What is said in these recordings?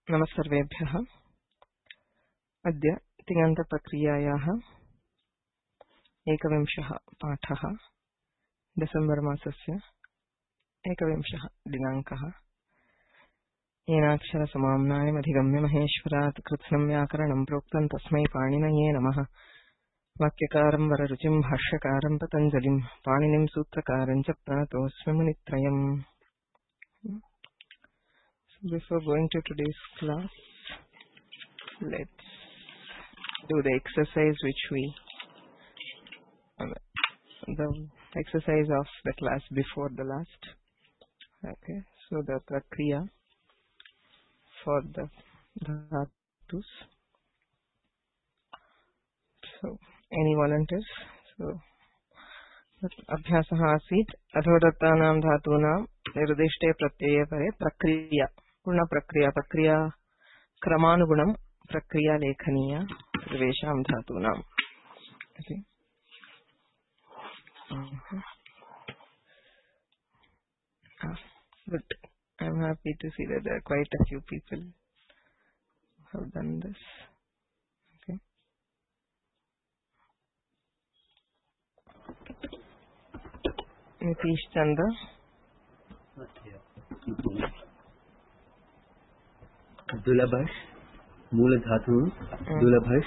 नमस्सर्वेभ्यः। अद्य तिङन्तप्रक्रियायाः 21 पाठः, डिसेम्बर् मासस्य 21 दिनाङ्कः। येनाक्षरसमाम्नायमधिगम्य महेश्वरात् कृत्स्नं व्याकरणं प्रोक्तं तस्मै पाणिनये नमः। वाक्यकारं वररुचिं भाष्यकारं पतञ्जलिं पाणिनिं सूत्रकारं च प्रणतोऽस्मि मुनित्रयम्। Before going to today's class, let's do the exercise the exercise of the class before the last. Okay, so the prakriya for the dhatus. So, any volunteers? So, अभ्यासः आसीत् अधोदत्तानां धातूनां निर्दिष्टे प्रत्यये परे प्रक्रिया पूर्णप्रक्रिया क्रमानुगुणं प्रक्रिया लेखनीया सर्वेषां धातूनाम्। Good. I'm happy to see that there are quite a few people who have done this. Okay. Nitish Chandra. दुलभश मूल धातु दुलभश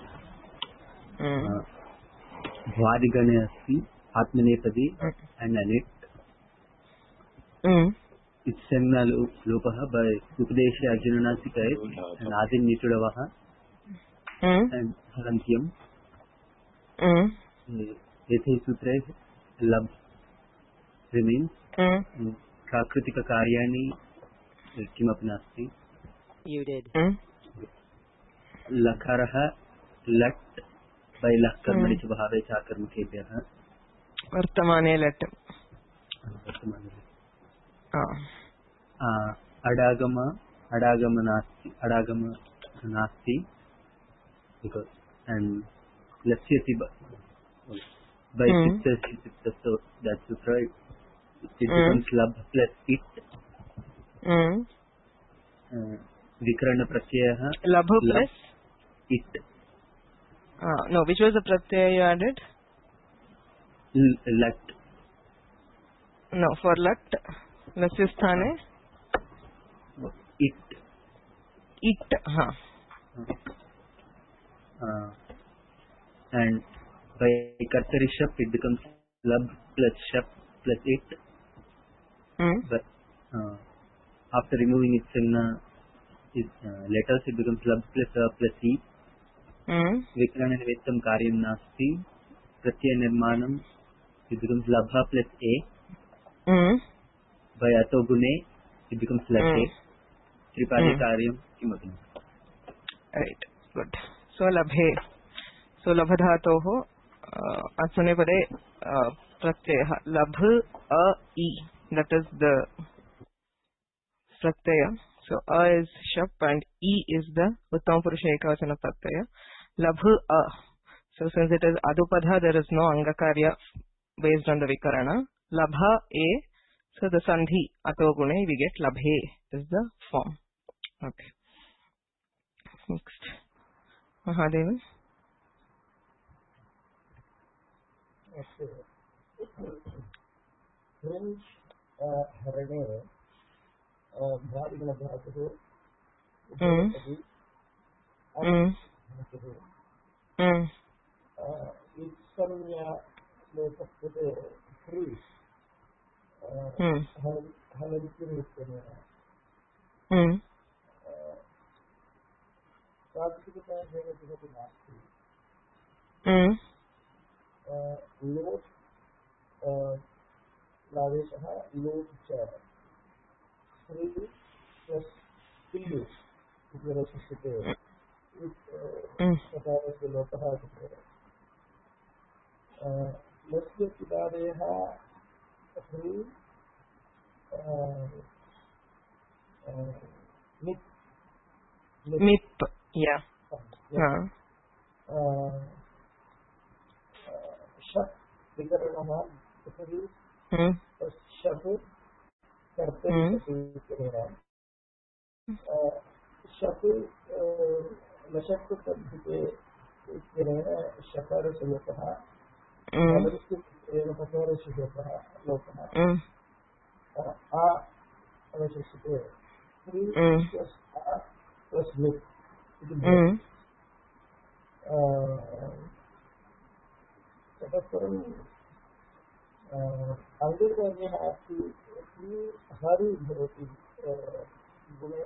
भ्वादिगणे अस्ति आत्मनेपदी and अनिट इत्संज्ञा लोपः by उपदेशे अर्जुननासिकाय and आदिन निचुडवः and हलन्त्यम् एते सूत्रे लब् remains प्राकृतिक कार्याणि किमपि नास्ति। You did. लकारः लट् बै लः कर्मणि च भावे च कर्मकेभ्यः वर्तमाने लट् अडागम नास्ति because and लक्ष्यति by so that's right, it becomes lab plus it विकर्ण प्रत्ययः labh plus it. No, which was the pratyaya you added? Lat. No, for lat lasya sthane it And by kartari shap it becomes lab plus shap plus it. But after removing its letters it becomes lab plus e. विकरण निमित्तं कार्यं नास्ति प्रत्यय निर्माणं it becomes labha plus a. By ato gune it becomes labhe. त्रिपादी कार्यं किमपि। Right, good. So labhe, so labhadhatoh आत्मनेपदे प्रत्ययः labh a e, that is the pratyaya. So a is shap and e is the uttama purusha ekavachana pratyaya. Labh a. So since it is adupadha, there is no angakarya based on the vikarana. Labha a. So the sandhi ato gune we get labhe is the form. Okay. Next. Mahadevan. भ्वादिगण धातुः इत्संज्ञा लोकस्य ह्री हलन्त्यम् प्राकृतिककार्येण किमपि नास्ति। लोट् प्रादेशः लोट् च ह्री plus पीयु इति रचिष्यते। प्रकारस्य लोपः लस्य पितादयः ह्री Mip, yeah. शप् विकरणः ह्री शप् कर्तरि शप् लशक् तद्धिते इत्यनेन शकारस्य लोपः पकारस्य लोपः आ अवशिष्यते प्लस् लिप् इति ततः परम् अङ्गीकार्यः अस्ति हरि भवति गुणे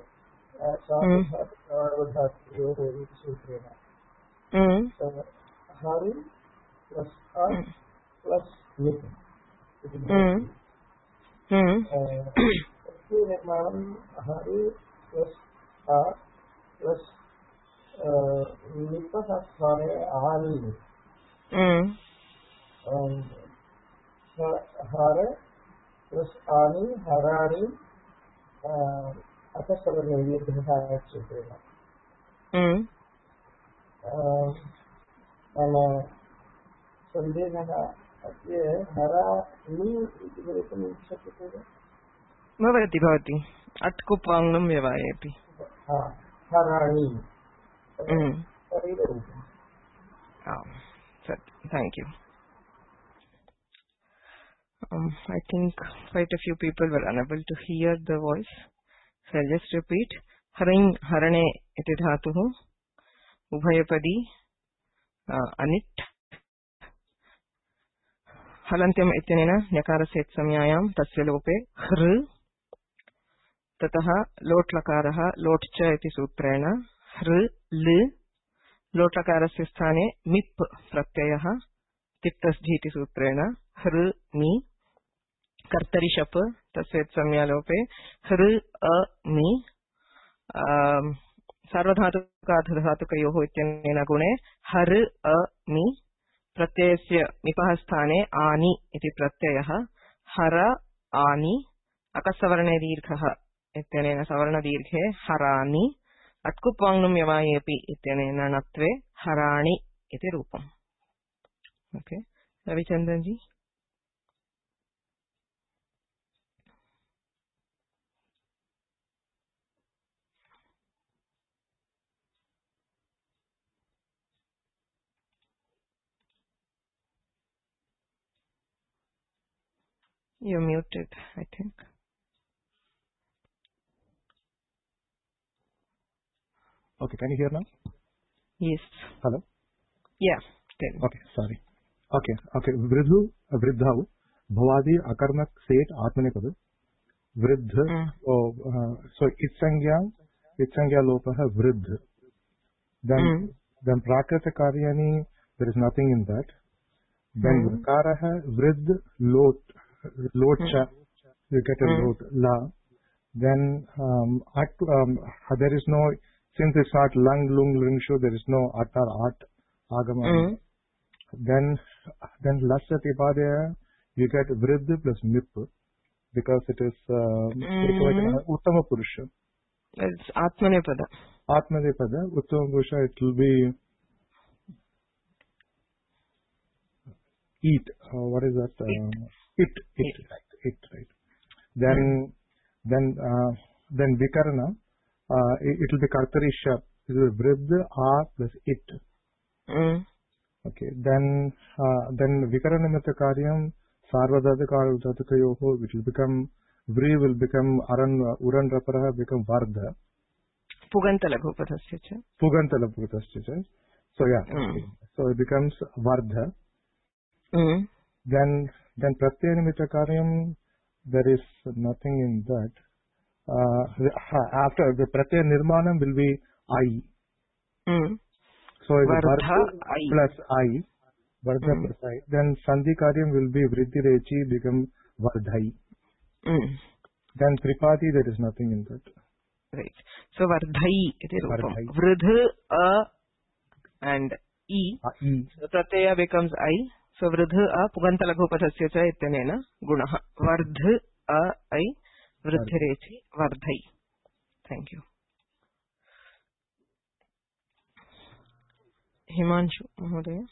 सार्वधातुयोः इति सूत्रेण हरि प्लस् अ प्लस् लिप् इति भवति निर्माणं हरि प्लस् अ प्लस् लिपः स्थाने आनि हर प्लस आनि हराणि अतःसवर्णदीर्घः सूत्रेण मम सन्देहः अद्य हराणि इति भवितुं शक्यते वा भवति अट्कुप्वाङ्गं व्यवायति हराणि शरीररूपम् thank you. I think quite a few people were unable to hear the voice, so I'll just repeat. Harane iti dhatuh ubhayapadi anit halantyam ityanena nyakarasya samyayam tasya lope hr tatah lot lakarah lot cha iti sutrena hr l lot lakarasya sthane mip pratyayah तिक्तस्झीति सूत्रेण हृ मी कर्तरि शप् तस्य संज्ञालोपे हृ अ मी सार्वधातुकार्धधातुकयोः इत्यनेन गुणे हृ अ मी प्रत्ययस्य मिपः स्थाने आनि इति प्रत्ययः हर आनि अकस्सवर्णे दीर्घः इत्यनेन सवर्णदीर्घे हरानि अट्कुप्वाङ्गं यवायेपि इत्यनेन णत्वे हराणि इति रूपम्. Okay, Ravichandran ji. You're muted, I think. Okay, can you hear now? Yes. Hello? Yeah. Okay, sorry. Okay. Vridhu, Vridhau, Bhavadi, Akarnak, Set, Atmanepadu. Vridh, so Itsangya Lopaha, Vridh. Then Prakrita Karyani, there is nothing in that. Then Vikaraha, Vridh, Lotcha, you get a lot, La. Then there is no, since it's not Lang, Lung, Lingshu, there is no Atar, At, Agama. Then Lasati Padaya, you get Vridh plus Mip, because it is Uttama Purusha. It's Atmanepada. Atmanepada, Uttama Purusha, it will be eat. What is that? It, right. Then Vikarana, it will be Kartari Shap. It will be Vridh, A plus it. Okay, then Vikaranimata Karyam, Sarvadhatakayoho, which will become, Vri will become Uran Raparaha, become Vardha. Pugantalabhupatasya. So yeah, so it becomes Vardha. Then Pratyanimita Karyam, there is nothing in that. After the Pratyaya Nirmanam will be I. So Vardha plus I. Vardha plus I. Then Sandhi Karyam will be Vriddhi Rechi, become Vardhai. Then Tripati, there is nothing in that. Right. So Vardhai iti rupam. Vridh, A and E. So Pratyaya becomes I. So Vridh, A, Pugantalaghupatasya cha ityanena gunaha. Vardh, A, I. Vriddhi Rechi, Vardhai. Thank you. Himanshu Mahodaya.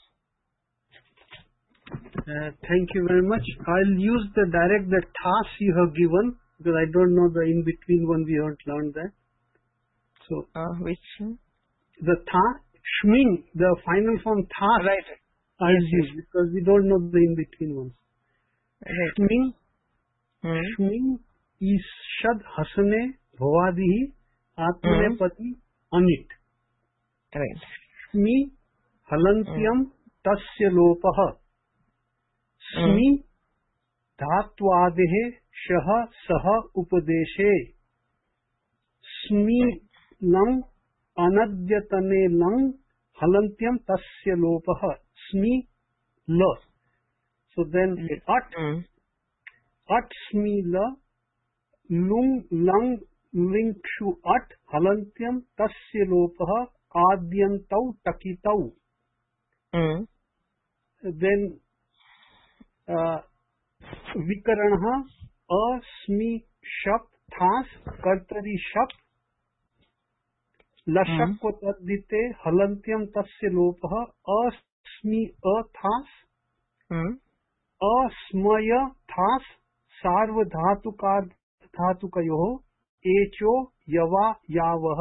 Thank you very much. I'll use the task you have given, because I don't know the in-between one, we haven't learned that. So which? The shming, the final form thas, Right. I'll use because we don't know the in between ones. Right. Shming ishad hasane bhavadihi atmanepati anit. Right. Shmi halantyam tasya lopah. Shmi धात्वादेः शः सः उपदेशे स्मि लं अनद्यतने लं हलन्त्यं तस्य लोपः स्मि ल. So then at स्मि ल लुंग lung लिंक्षु at हलन्त्यं तस्य लोपः आद्यन्तौ टकितौ. Then विकरणः अस्मि शप थास कर्तरी शप लशक को तद्धिते हलन्त्यम तस्य लोपः अस्मि अथास अस्मय थास सार्वधातुकार धातुकयोः एचो यवा यावः.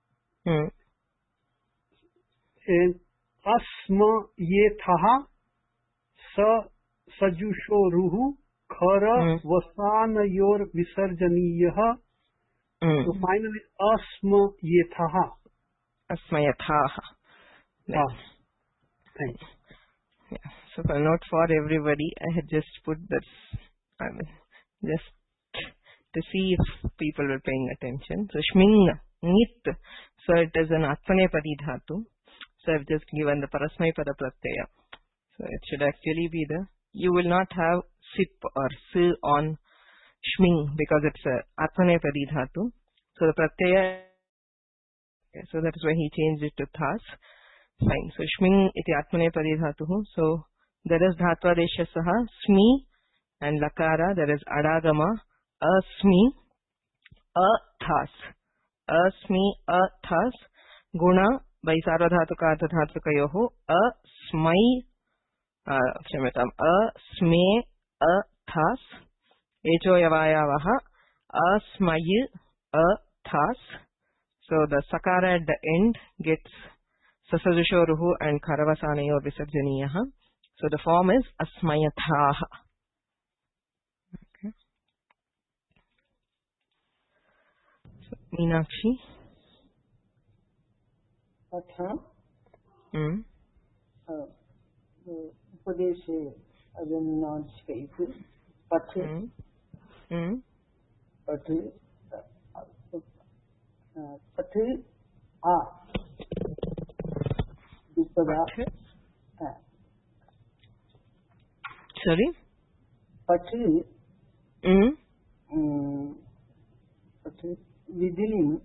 अस्म ये थः स सजुषो रुहु खर वसानयोर विसर्जनीयः. So finally अस्म येथः. अस्म यथाः. Thanks. Yeah. So for note for everybody, I had just put this, just to see if people were paying attention. So shming, nit, so it is an atmanepadi dhatu. So I've just given the parasmaipada pratyaya. So it should actually be you will not have sip or s on shming because it's a atmanepadi dhatu. So the pratyaya, so that is why he changed it to thas. Fine. So shming iti atmanepadi dhatuh. So there is dhatva saha smi and lakara. There is adagama asmi athas. Asmi athas guna by sarvadhatuka ardhadhatukayoh asmai क्षम्यताम् अस्मे अथास एचो यवायावः अस्मय अथास. So the sakara at the end gets sasajushoruhu and kharavasanayo visarjaniyah. So the form is asmayathaah. Okay. So Meenakshi. उपदेशे again non-space पठ पठ पठ आ दुपदा. Sorry? पठ पठ विधिनी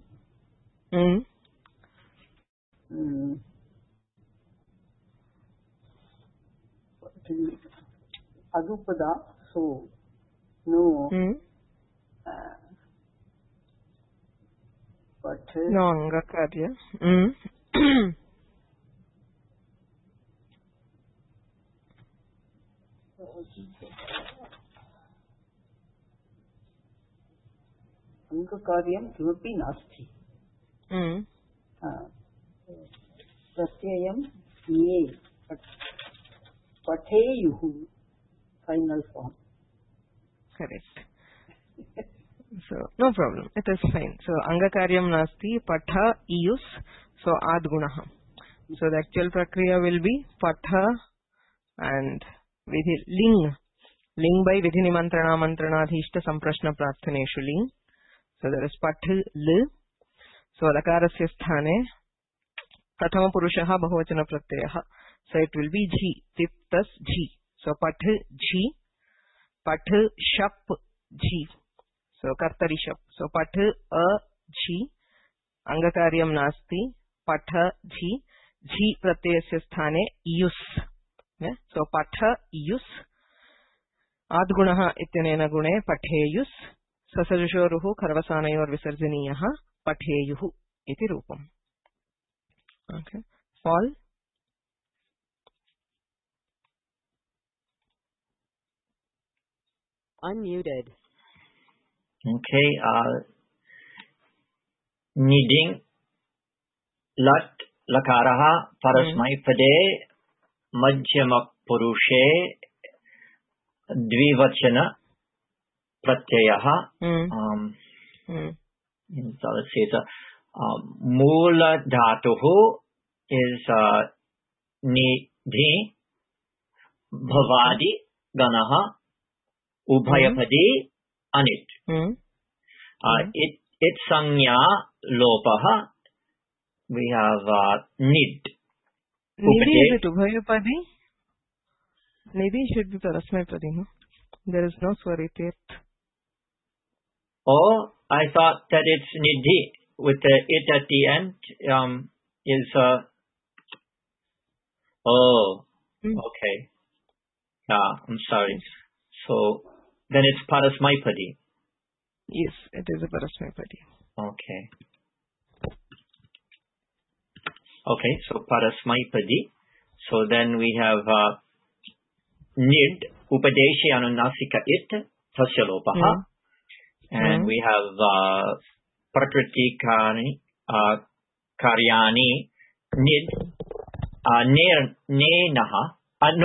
adupada. So no but no angakarya. अंगकार्यं किमपि नास्ति. प्रत्ययं ये पठेयुः final form. Correct. So no problem, it is fine. So angakaryam nasti patha ius, so ad gunaha. So the actual prakriya will be patha and vidhi ling by vidhi nimantrana mantranadhishta samprashna prarthaneshu ling. So there is path l. So lakarasya sthane prathama purushaha bahuvachana pratyayah. So it will be G, Tiptas G. So Path G, Path Shap G. So Kartari Shap. So Path A G, Angakaryam Nasti, Path G, G Pratyasya Sthane Yus. Yeah? So Path Yus, Adgunaha Ityanena Gune, Patheyus, Sasajushoruhu Kharvasanayor Visarjaniyaha, Patheyuhu iti Rupam. Okay. Fall. Unmuted. Okay. Needing lat lakaraha parasmaipade madhyamapurushe dvivachana pratyayah. So let's see, it's Mula Dhatuhu is Nidhi Bhavadi Ganaha Ubhayapadi Anit. It Sanya Lopaha. We have Nid. Nidhi, is it Ubhayapadi? Nidhi should be Parasmaipadi, no? There is no Swarityat. Oh, I thought that it's Nidhi with the it at the end is okay. I'm sorry. So then it's Parasmaipadi. Yes, it is a Parasmaipadi. Okay. Okay, so Parasmaipadi. So then we have Nid Upadeshi Anunasika it Tasya Lopaha. And we have Prakriti Karyani Nid Nonaha.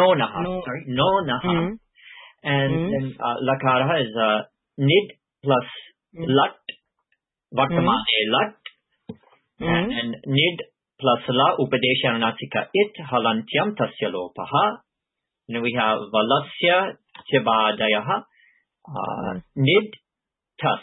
And then Lakaraha is Nid plus Lat, Vartamane Lat, and Nid plus La Upadesha Anunasika it Halantyam Tasya Lopaha. And we have Valasya Tibadayaha Nid Tas.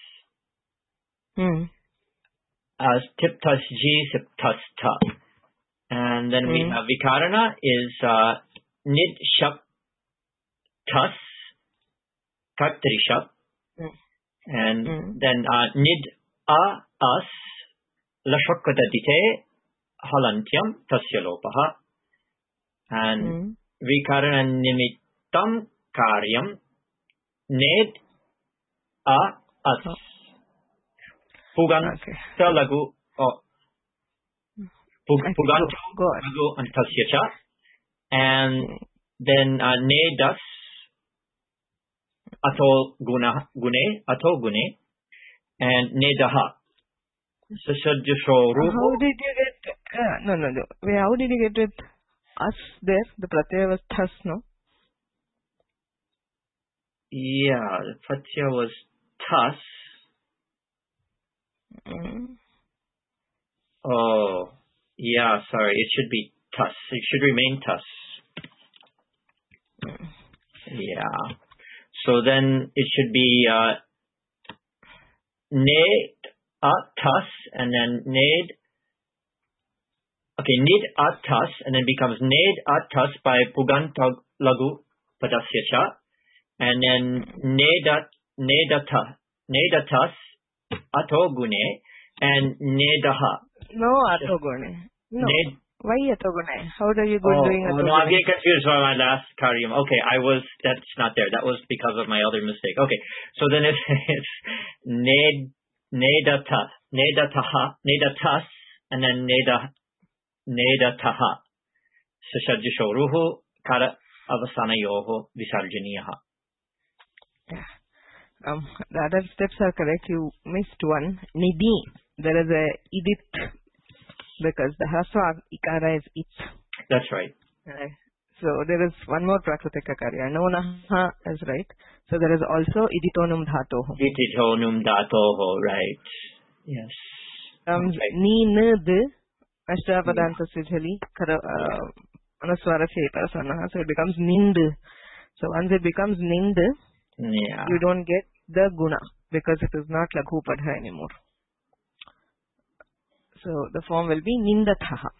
As Tiptas G Siptas Ta. And then we have Vikarana is Nid Shap Tas Kaktri Shap. And then Nid A As Lashakadadite Halantyam Tasya Lopaha. And Vikarana Nimittam Karyam Ned As Puganta Lagu Puganta Lagu Antasyacha, and then Nedas Ato Gune, and Nedaha. So How did you get no. Wait, how did you get with us there? The pratyaya was thus, no? Yeah, the pratyaya was thus. Oh, yeah, sorry. It should be thus. It should remain thus. Yeah. So then it should be ned thus, and then ned. Okay, nid thus, and then becomes ned thus by Puganta Lagu Padasyacha, and then nedathas atogune and nedaha. No atogune. No. Why atogune? How are you doing atogune? No, I'm getting confused by my last karyam. Okay, that's not there. That was because of my other mistake. Okay, so then it's nedathas, and then nedataha. Sashajishoruhu kara avasanayoho visarjaniyaha. The other steps are correct. You missed one. Nidhi. There is a idit because the haswa ikara is it. That's right. So there is one more prakritika karya. Nonaha is right. So there is also iditonum dhatoho. Iditonum dhatoho, right. Yes. Ni nd ashtapadanta sijali anuswara cheta sanaha. So it becomes nind. So once it becomes nind, you don't get the guna because it is not laghu padha anymore. So the form will be nindathaha.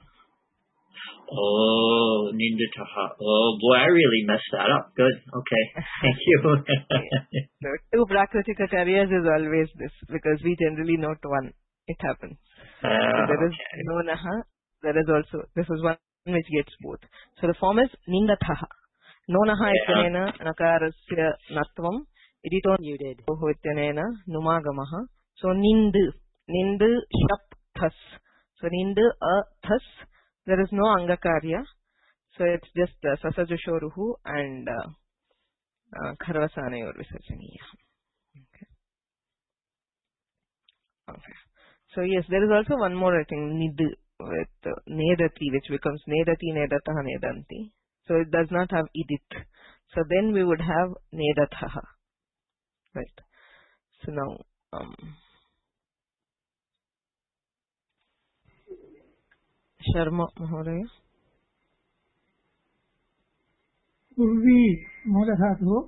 Oh, nindathaha. Oh boy, I really messed that up. Good. Okay. Thank you. So two prakritika karyas is always this because we generally note one. It happens. So there is nonaha. There is also, this is one which gets both. So the form is nindathaha. Nonaha ityanena nakarasya natvam idito yudeho ityanena numagamaha. So nindu shap thas. So nindu thas. There is no angakarya. So it's just sasajushoruhu and kharvasanayor visarjaniya. Okay. So yes, there is also one more, I think, nid. with nedati, which becomes nedati, nedatah, nedanti. So it does not have idit. So then we would have nedatah. Right. So now, Sharma Mahodaya. पूर्वी मूलधातुः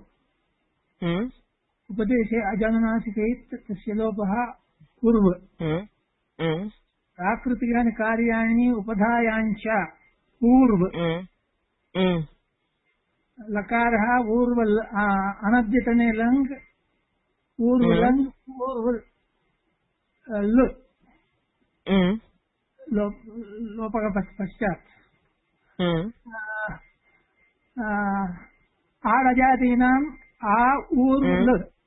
उपदेशे अजानुनासिकैः तस्य लोपः पूर्व प्राकृतिकानि कार्याणि उपधायाञ्च पूर्व लकारः पूर्व अनद्यतने लङ् पूर्व लङ् पूर्व लोपः पश्चात् आडजातीनाम् आ ऊर्व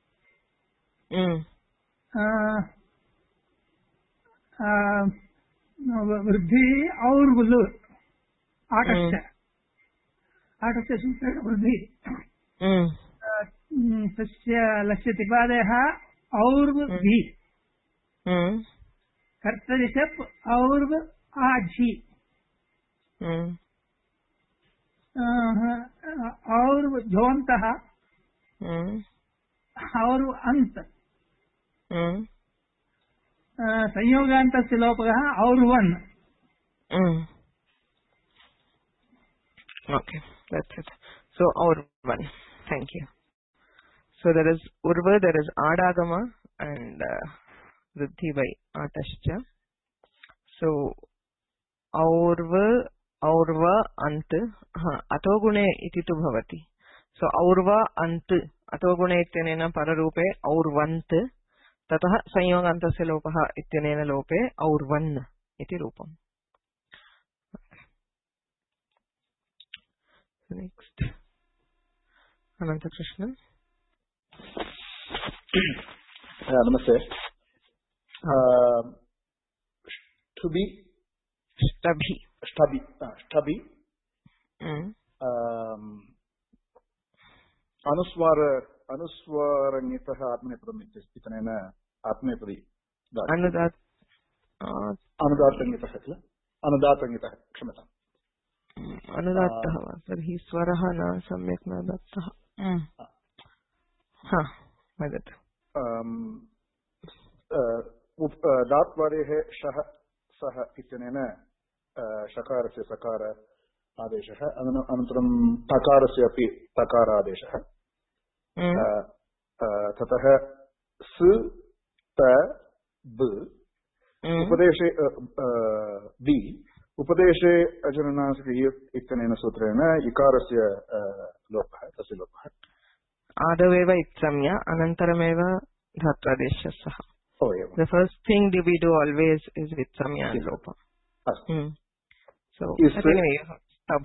वृद्धि और्वलु आटस्य सूत्रेण वृद्धि तस्य लक्ष्यतिपादयः और्वि कर्तरिषप् और्व आझि और्व झोन्तः और्व अन्त संयोगान्तस्य लोपः और्वन्. Okay, that's it. So Aurvan. Thank you. So there is Urva, there is Adagama and Vruddhi by Atashcha. So Aurva Ant Atogune iti tu bhavati. So Aurva Ant Atogune ityanena pararupe Aurvant tatah sanyogantasya lopah ityanena lope Aurvan iti rupam. Next, Ananta Krishnan. Namaste. Stabhi. अनुस्वारण्यतः आत्मनेपदम् इत्यनेन आत्मनेपदी अनुदात्तङ्गितः किल अनुदात्तङ्गितः क्षम्यताम् अनुदात्तः वा तर्हि स्वरः न सम्यक् न दत्तः वदतु दात्वादेः शः सः इत्यनेन शकारस्य सकार आदेशः अनन्तरं तकारस्य अपि तकारादेशः ततः स त ब उपदेशे दि उपदेशे अजनुनासिक इत्यनेन सूत्रेण इकारस्य लोपः तस्य लोपः आदवेव इत्संज्ञा अनन्तरमेव धात्वादेशः सः. The first thing we do always is with samya and lopa. So is ta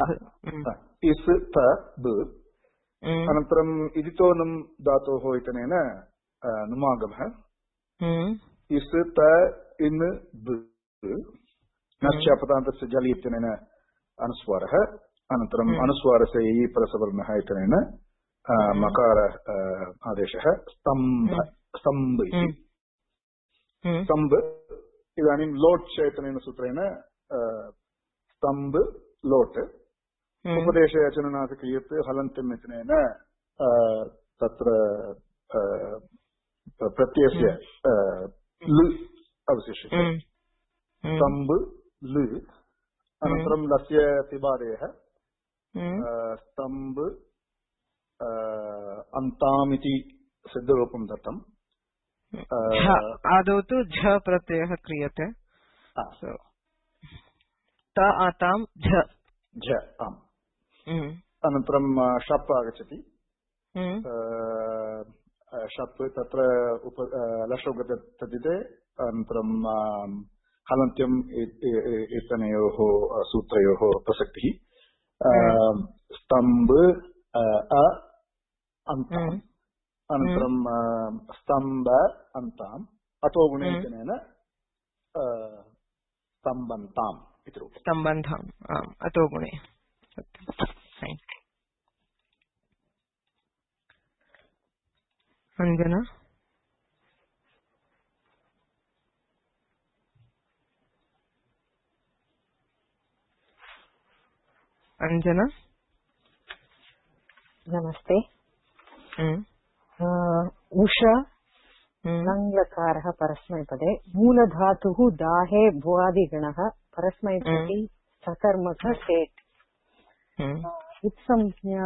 b अनन्तरम् इदितोनं धातोः इत्यनेन नुमागमः इस् त इन् ब नश्चापदान्तस्य जलि इत्यनेन अनुस्वारः अनन्तरम् अनुस्वारस्य इ परसवर्णः इत्यनेन मकार आदेशः स्तम्भ इति स्तम्भ इदानीं लोट् च इत्यनेन सूत्रेण स्तम्भ लोट् उपदेशे अचनुनासिकयत् हलन्त्यम् इत्यनेन तत्र प्रत्ययस्य लु अवशिष्यते स्तम्भ लु अनन्तरं लस्य तिबादेः स्तम्भ अन्ताम् इति सिद्धरूपं दत्तम् आदौ तु झ प्रत्ययः क्रियते त आतां झ आम् अनन्तरं शप् आगच्छति शप् तत्र लशौ गतदिते अनन्तरं हलन्त्यम् इत्यनयोः सूत्रयोः प्रसक्तिः स्तम्भ अन्ताम् अनन्तरं स्तम्भ अन्ताम् अतो गुणे इत्यनेन स्तम्बन्ताम् इति रूपम् स्तम्बन्ताम् आम् अतो गुणे अञ्जना Anjana. Namaste. Usha लङ्लकारः परस्मैपदे मूलधातुः दाहे भुवादिगणः परस्मैपदी सकर्मक सेट् उत्संज्ञा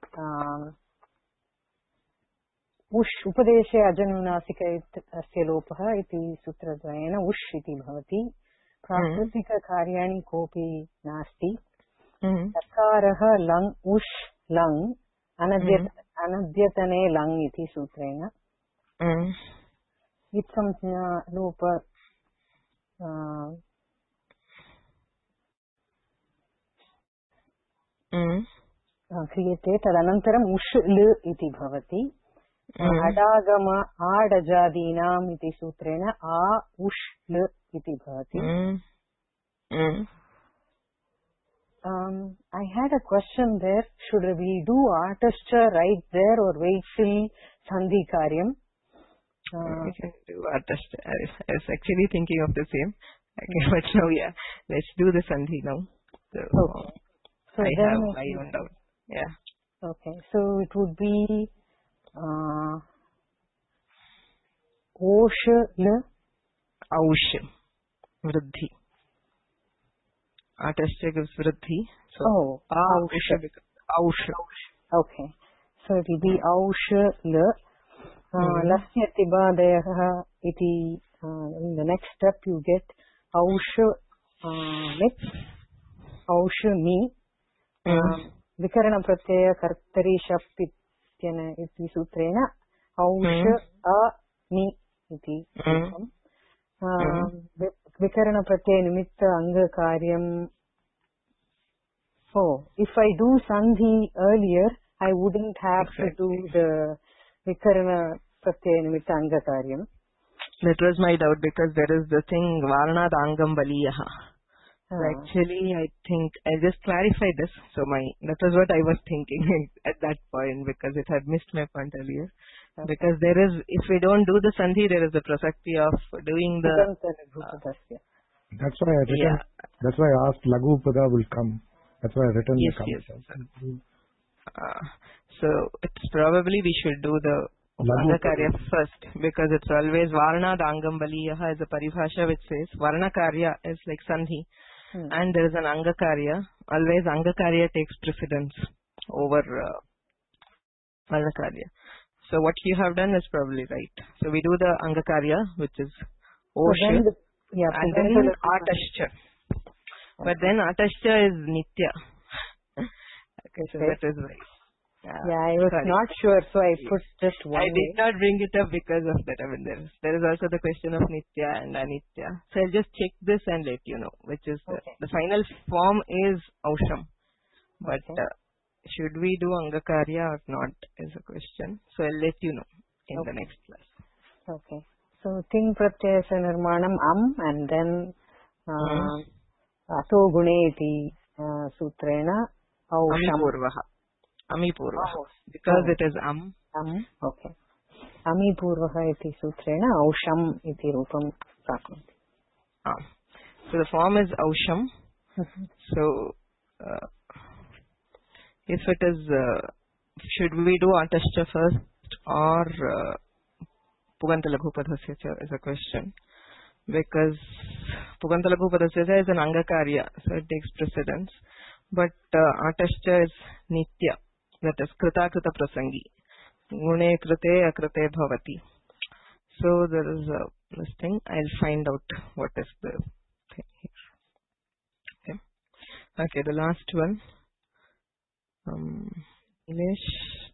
उष् उपदेशे अजनुनासिक अस्य लोपः इति सूत्रद्वयेन उष् इति भवति. प्राकृतिककार्याणि कोऽपि नास्ति. सकारः लङ् उष् लङ् अनद्यतने लङ् इति सूत्रेण इत्संज्ञा लोप क्रियते. तदनन्तरम् उष् ल इति भवति. अडागम आडजादीनाम् इति सूत्रेण आ उष् ल इति भवति. I had a question there. Should we do Artascha right there or wait till Sandhi Karyam? We can do Artascha. I was actually thinking of the same. Okay, but now, yeah, let's do the Sandhi now. So, okay. So I have my own doubt. Yeah. Okay, so it would be Osh L Aush Vriddhi. Artascha gives Vriddhi. So, Aush. Okay, so it will be Aush L. Lasya Tibadayah iti. In the next step you get Aush mit, Aush mi. Vikarana pratyaya kartari shap ityana iti sutrena Aush a mi iti. Vikarana pratyaya nimitta anga karyam. Oh, if I do Sandhi earlier, I wouldn't have to do the Vikarana pratyaya nimitta anga karyam. That was my doubt because there is the thing Varnad Angam Baliyaha. So actually, I think I just clarified this. So that was what I was thinking at that point because it had missed my point earlier. Okay. Because there is, if we don't do the Sandhi, there is the prasakti of doing the. That's why I written. Yeah. That's why I asked Lagu Pada will come. That's why I written yes, the yes. So it's probably we should do the Angakarya first because it's always Varna Angam Baliyaha is a paribhasha which says Varna Karya is like Sandhi and there is an Angakarya. Always Angakarya takes precedence over Varna Karya. So what you have done is probably right. So we do the Angakarya which is Osha and then Artascha. But then Artascha is Nitya. Okay, so that is right. Yeah, I was not sure, so I put just one. I did not bring it up because of that. I mean, there is also the question of Nitya and Anitya. So I'll just check this and let you know, which is the final form is Ausham. But should we do Angakarya or not is a question. So I'll let you know in the next class. Okay. So Ting Pratyaya Nirmanam and then Ato Gune iti Sutrena Ausham. Ami Purva. Because it is okay. Ami Purva iti sutrena Ausham iti rupam praknoti. So the form is Ausham. So if it is, should we do Artascha first or Puganta Laghu Padhasya is a question. Because Puganta Laghu Padhasya is an Angakarya, so it takes precedence. But Artascha is Nitya. That is Krita Krita Prasangi. Gune Krite Akrite Bhavati. So there is this thing. I'll find out what is the thing here. Okay, the last one. Nilesh.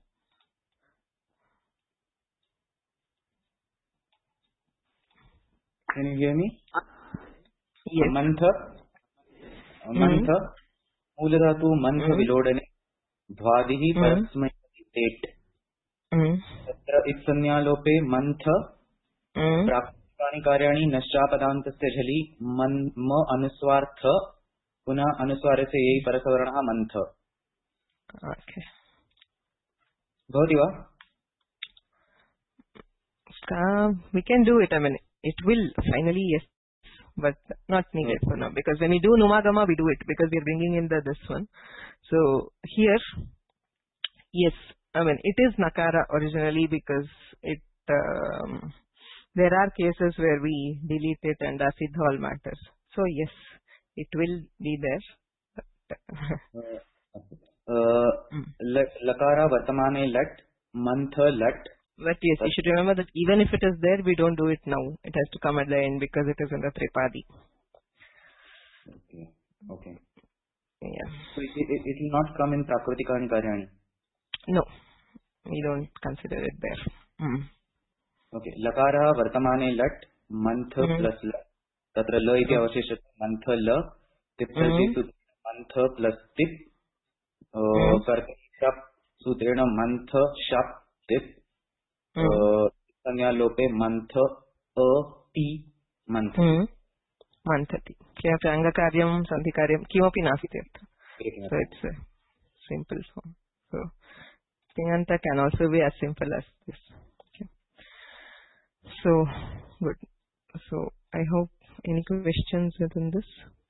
Can you hear me? Yes. Mantha. Mooladhatu Mantha Vilodane. Bhadihi Parasmai Tet. Tatra Ipsanyalope Mantha. Praktikani Karyani Nashapadantasya Jhali Ma Anuswartha. Puna Anuswarasya Yei Parasavaranaha Mantha. Okay. Bhavati we can do it. I mean, it will finally, yes. but not needed for now, because when we do numagama, we do it because we are bringing in this one. So here, yes, I mean it is nakara originally because it there are cases where we delete it and asiddha all matters. So yes, it will be there. Lakara vartamane lat, mantha lat. But yes, you should remember that even if it is there, we don't do it now. It has to come at the end because it is in the Tripadi. Okay. Yeah. So it will not come in Prakritikani Karyani? No, we don't consider it there. Okay. Lakara vartamane lat, mantha plus la. Tatra la iti avasheshate mantha la. Tipsati mantha plus tip. Kartari shap sutrena mantha shap tip. संज्ञालोपे मंथ अति मंथति मंथति किमपि अंगकार्यं सन्धिकार्यं किमपि नास्ति अत्र. So it's a simple form. So Tinganta can also be as simple as this. Okay. So good. So I hope any questions within this.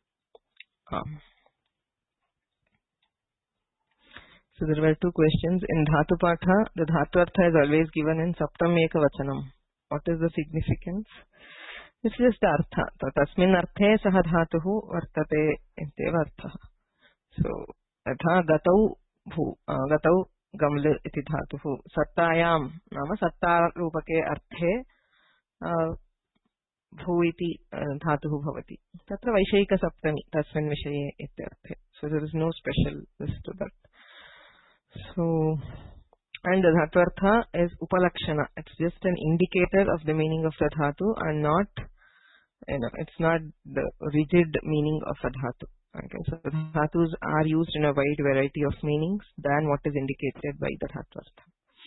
So there were two questions. In Dhatu Patha, the Dhatu Artha is always given in Saptam Ekavachanam. What is the significance? It's just the Artha. Tasmin Arthe Saha Dhatuhu Vartate Ityeva Artha. So, Atha Gatau Gamle Iti Dhatuhu. Sattayam Nama Satta Rupake Arthe Bhu Iti Dhatuhu Bhavati. Tatra Vaishayika Saptami Tasmin Vishaye Ityarthe. So there is no special this to that. So, and the Dhatu Artha is Upalakshana. It's just an indicator of the meaning of the Dhatu and not, it's not the rigid meaning of a Dhatu. Okay, so the Dhatus are used in a wide variety of meanings than what is indicated by the Dhatu Artha.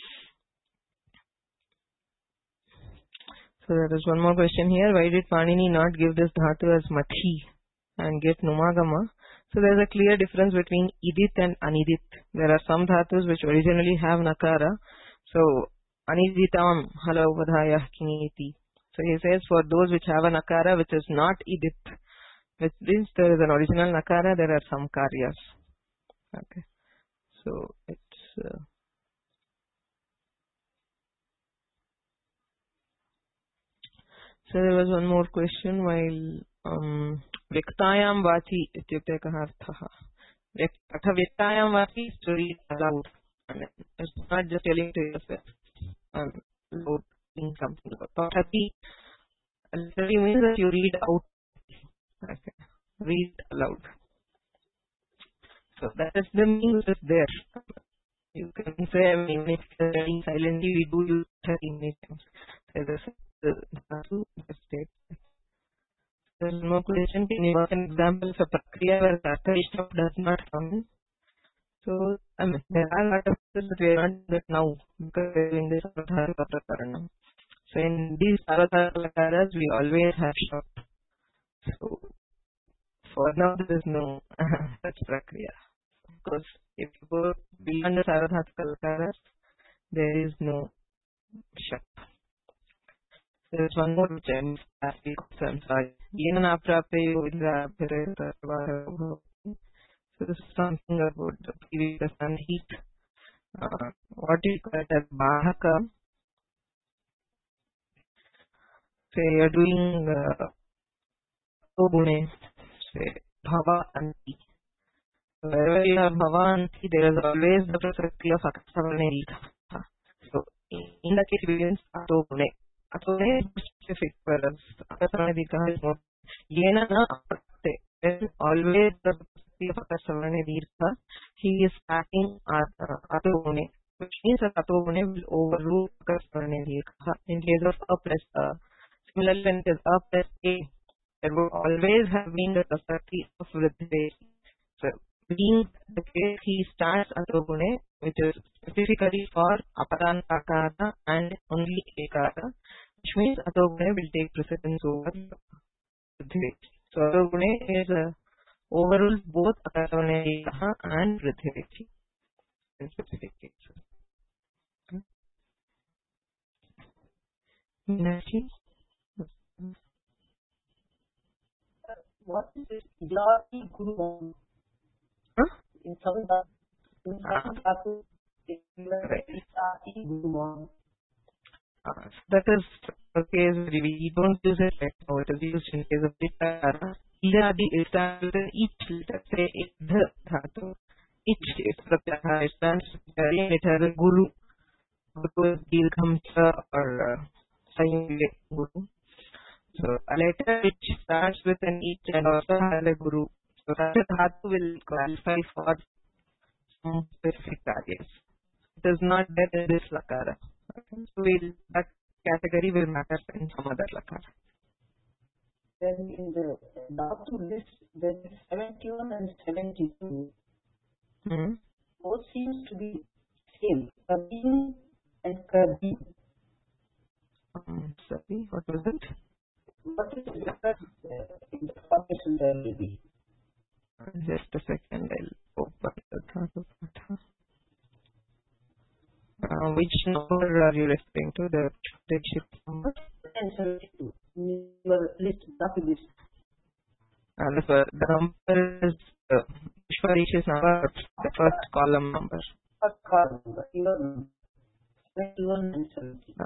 So there is one more question here. Why did Panini not give this Dhatu as Mathi and get Numagama? So there is a clear difference between idit and anidit. There are some dhatus which originally have nakara. So aniditam hala ubadhaya kiniti. So he says for those which have a nakara which is not idit, which means there is an original nakara, there are some karyas. Okay. So it's so there was one more question while Viktayam Vachi ityukte kaha arthaha. Viktayam Vachi is to read aloud. It's not just telling to yourself. Aloud means something. Pathati literally means that you read out. Okay. Read aloud. So that is the meaning which is there. You can say, I mean, if you are reading silently, we do use 30 many times. So the state. There is no question. Can you give an example of a prakriya where Kartarishta does not come in? So, I mean, there are a lot of things that we are not doing that now because we are doing this Saradhara Prakaranam. So, in these Saradhara Prakaras, we always have shop. So, for now, there is no such prakriya. Because if you go beyond the Saradhara Prakaras, there is no shop. There is one more which I am asking. So I'm sorry. So this is something about the previous and heat. What do you call it as Bahaka? So you are doing Gune, say Bhava Anti. Wherever you have Bhava Anti, there is always the perspective of Akasavane Rita. So in the case we use Ato Gune. Atone specific for us. Akasavane Rita is more. Yena na apate. Always the perspective of Akasavane Rita. He is stacking Ato Gune, which means that Ato Gune will overrule Akasavane Rita. In case of A plus A. Similarly, when it is A plus A, there will always have been the perspective of Vridhi. So, being the case, he starts Atogune, which is specifically for Aparan Akara and only Ekara, which means Atogune will take precedence over Vridhi. So, Atogune is overrules both Akasavane and Vridhi in specific cases. Meenakshi? What is this? Yati Guru. Huh? In some dhatu, Yati Guru. That is the case we don't use it right now. It is used in case of Vikara. Ilyadi is stands with each letter. Say the dhatu. Each is pratyahara. It stands and it has a guru. Guru is Dilkhamsa or Sayinge Guru. So a letter which starts with an each and also has a guru. So that dhatu will qualify for some specific values. It is not that in this lakara. Okay. So that category will matter in some other lakara. Then in the dhatu list, there is 71 and 72. Both seems to be same. Kabin and Kabin. Sorry, what was it? What is the difference in the formation there will be? Just a second, I'll open the dhatu patha. Which number are you referring to? The spreadsheet number? 72. Your list, dhatu list. The number is Ishwarish's number, the first column number. First column number, your number. 21 and 70.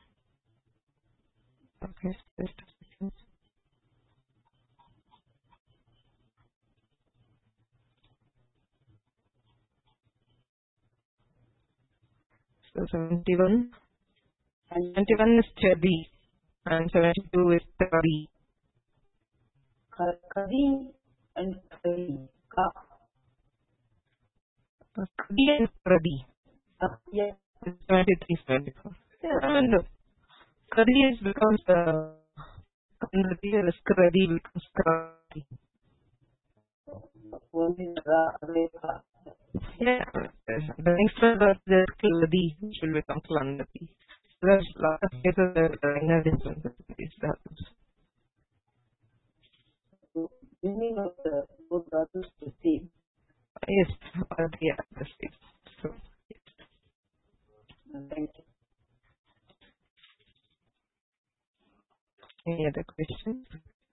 Okay, just a second. So 71. And 71 is Chadi. And 72 is Tari. Kabin and Kabin. Kadi and Pradi. Yeah. 73, 74. Yeah, I mean, look. Kadi is becomes Kanrati, and Skradi becomes Kradi. Yeah. The next one is the Kladi, which will become Klandati. There's a lot of cases where the inner differences in these dhatus. So, meaning of the both dhatus the same. Yes, yeah, the same. So, yes. Thank you. Any other questions?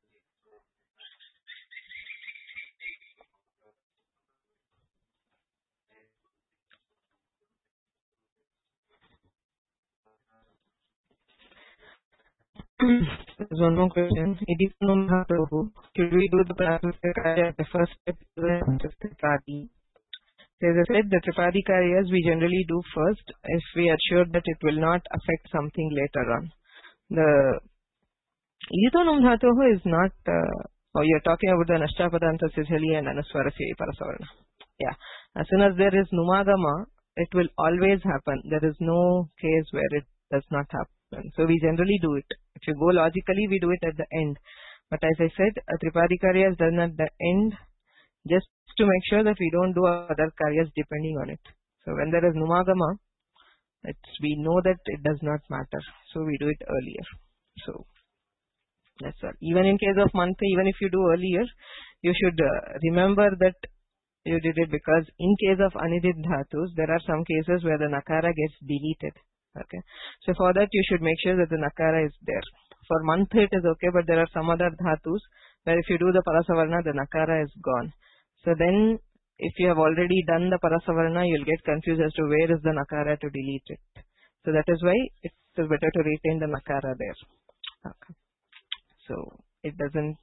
There's one more question. Idipnum dhatohu. Should we do the prasarita karya at the first step of Tripadi? As I said, the Tripadi karyas we generally do first if we are sure that it will not affect something later on. The Idipnum dhatohu is not, you're talking about the Nashtapadanta Sithali and Anuswarasya Parasavarna. Yeah. As soon as there is Numagama, it will always happen. There is no case where it does not happen. So we generally do it. If you go logically, we do it at the end. But as I said, a Tripadi karya is done at the end just to make sure that we don't do other karyas depending on it. So when there is Numagama, we know that it does not matter. So we do it earlier. So that's all. Even in case of Mantha, even if you do earlier, you should remember that you did it because in case of Anidit Dhatus, there are some cases where the Nakara gets deleted. Okay. So for that, you should make sure that the Nakara is there. For Mantha, it is okay, but there are some other Dhatus where if you do the Parasavarna, the Nakara is gone. So then, if you have already done the Parasavarna, you'll get confused as to where is the Nakara to delete it. So that is why it is better to retain the Nakara there. Okay. So it doesn't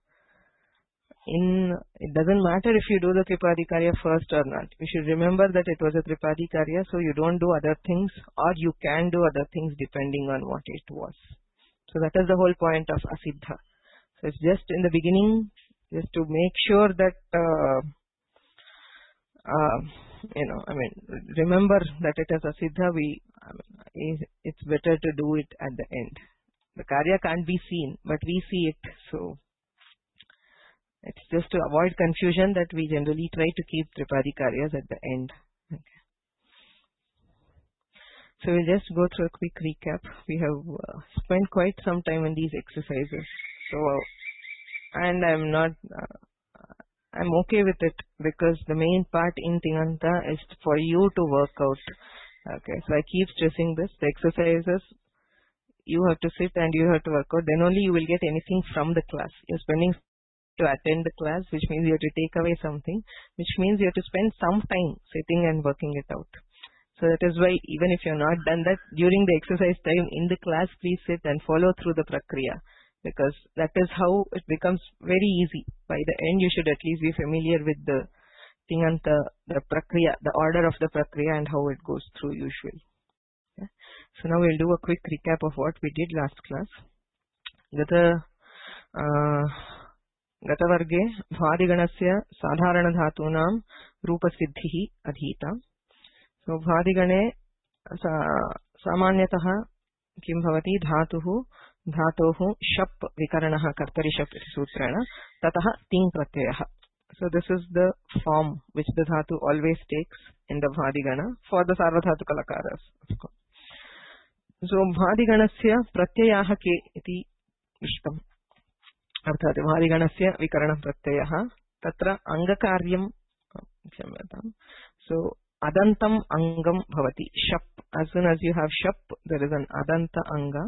matter if you do the Tripadi Karya first or not. You should remember that it was a Tripadi Karya, so you don't do other things, or you can do other things depending on what it was. So that is the whole point of Asiddha. So it's just in the beginning, just to make sure that, remember that it is Asiddha, it's better to do it at the end. The Karya can't be seen, but we see it, so it's just to avoid confusion that we generally try to keep Tripadi Karyas at the end. Okay. So we'll just go through a quick recap. We have spent quite some time in these exercises. So, and I'm okay with it because the main part in Tinganta is for you to work out. Okay, so I keep stressing this. The exercises, you have to sit and you have to work out. Then only you will get anything from the class. You're spending to attend the class, which means you have to take away something, which means you have to spend some time sitting and working it out. So that is why even if you have not done that during the exercise time in the class, please sit and follow through the prakriya, because that is how it becomes very easy. By the end, you should at least be familiar with the tinganta, the prakriya, the order of the prakriya and how it goes through usually. Yeah. So now we'll do a quick recap of what we did last class. गतवर्गे भादिगणस्य साधारणधातूनां रूपसिद्धिः अधीता. So भादिगणे सामान्यतः किं भवति, धातोः शप् विकरणः कर्तरि शप् इति सूत्रेण, ततः तिङ् प्रत्ययः. So this is the form which the dhatu always takes in the bhadigana for the sarvadhatuka lakaras. So bhadiganasya pratyayah ke iti ishtam. अर्थात भादिगणस्य विकरण प्रत्ययः तत्र अंगकार्यं क्षम्यताम्. So adantam angam bhavati. Shap, as soon as you have shap, there is an adanta anga.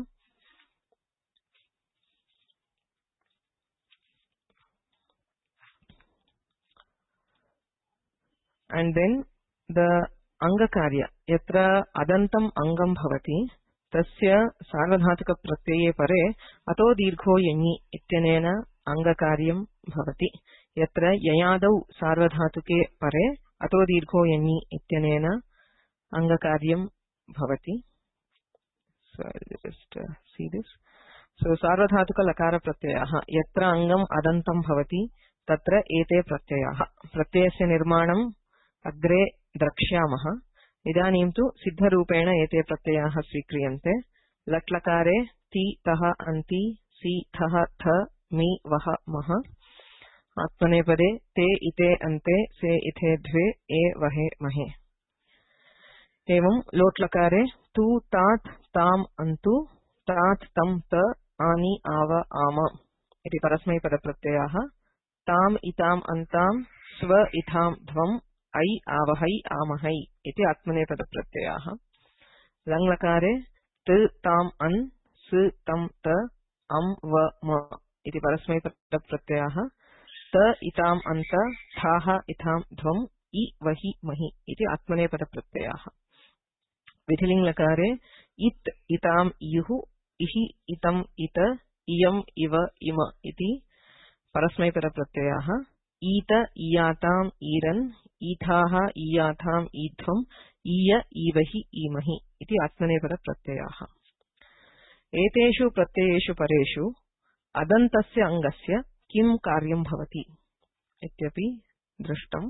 And then the angakarya, yatra adantam angam bhavati, tasya sarvadhatuka pratyeye pare ato dirgho yani ityanena angakaryam bhavati. Yatra yayadau sarvadhatuke pare ato dirgho yani ityanena angakaryam bhavati. So I'll just see this. So sarvadhatuka lakara pratyayah yatra angam adantam bhavati tatra ete pratyayah. Pratyayasya nirmanam अग्रे द्रक्ष्यामः. इदानीं तु सिद्धरूपेण एते प्रत्ययाः स्वीक्रियन्ते. लट्लकारे ति तः अन्ति सि थः थ मि वः मः. आत्मनेपदे ते इते अन्ते से इथे द्वे ए वहे महे. एवं लोट्लकारे तु तात् ताम् अन्तु तात् तं त आनि आव आम इति परस्मैपदप्रत्ययाः. ताम् इताम् अन्ताम् स्व इथाम् ध्वम् ऐ आवहै आमहै इति आत्मनेपदप्रत्ययाः. लङ्लकारे त ताम् अन् स तं त अम् व म इति परस्मैपदप्रत्ययाः. त इताम् अन्त थाः इथाम् ध्वम् इ वहि महि इति आत्मनेपदप्रत्ययाः. विधिलिङ्लकारे इत् इताम् इयुः इहि इतम् इत इयम् इव इम इति परस्मैपदप्रत्ययाः. ईत ईयाताम् ईरन् ईथाः ईयाथाम् ईध्वम् ईय ईवहि ईमहि इति आत्मनेपदप्रत्ययाः. एतेषु प्रत्ययेषु परेषु अदन्तस्य अङ्गस्य किं कार्यं भवति इत्यपि दृष्टम्.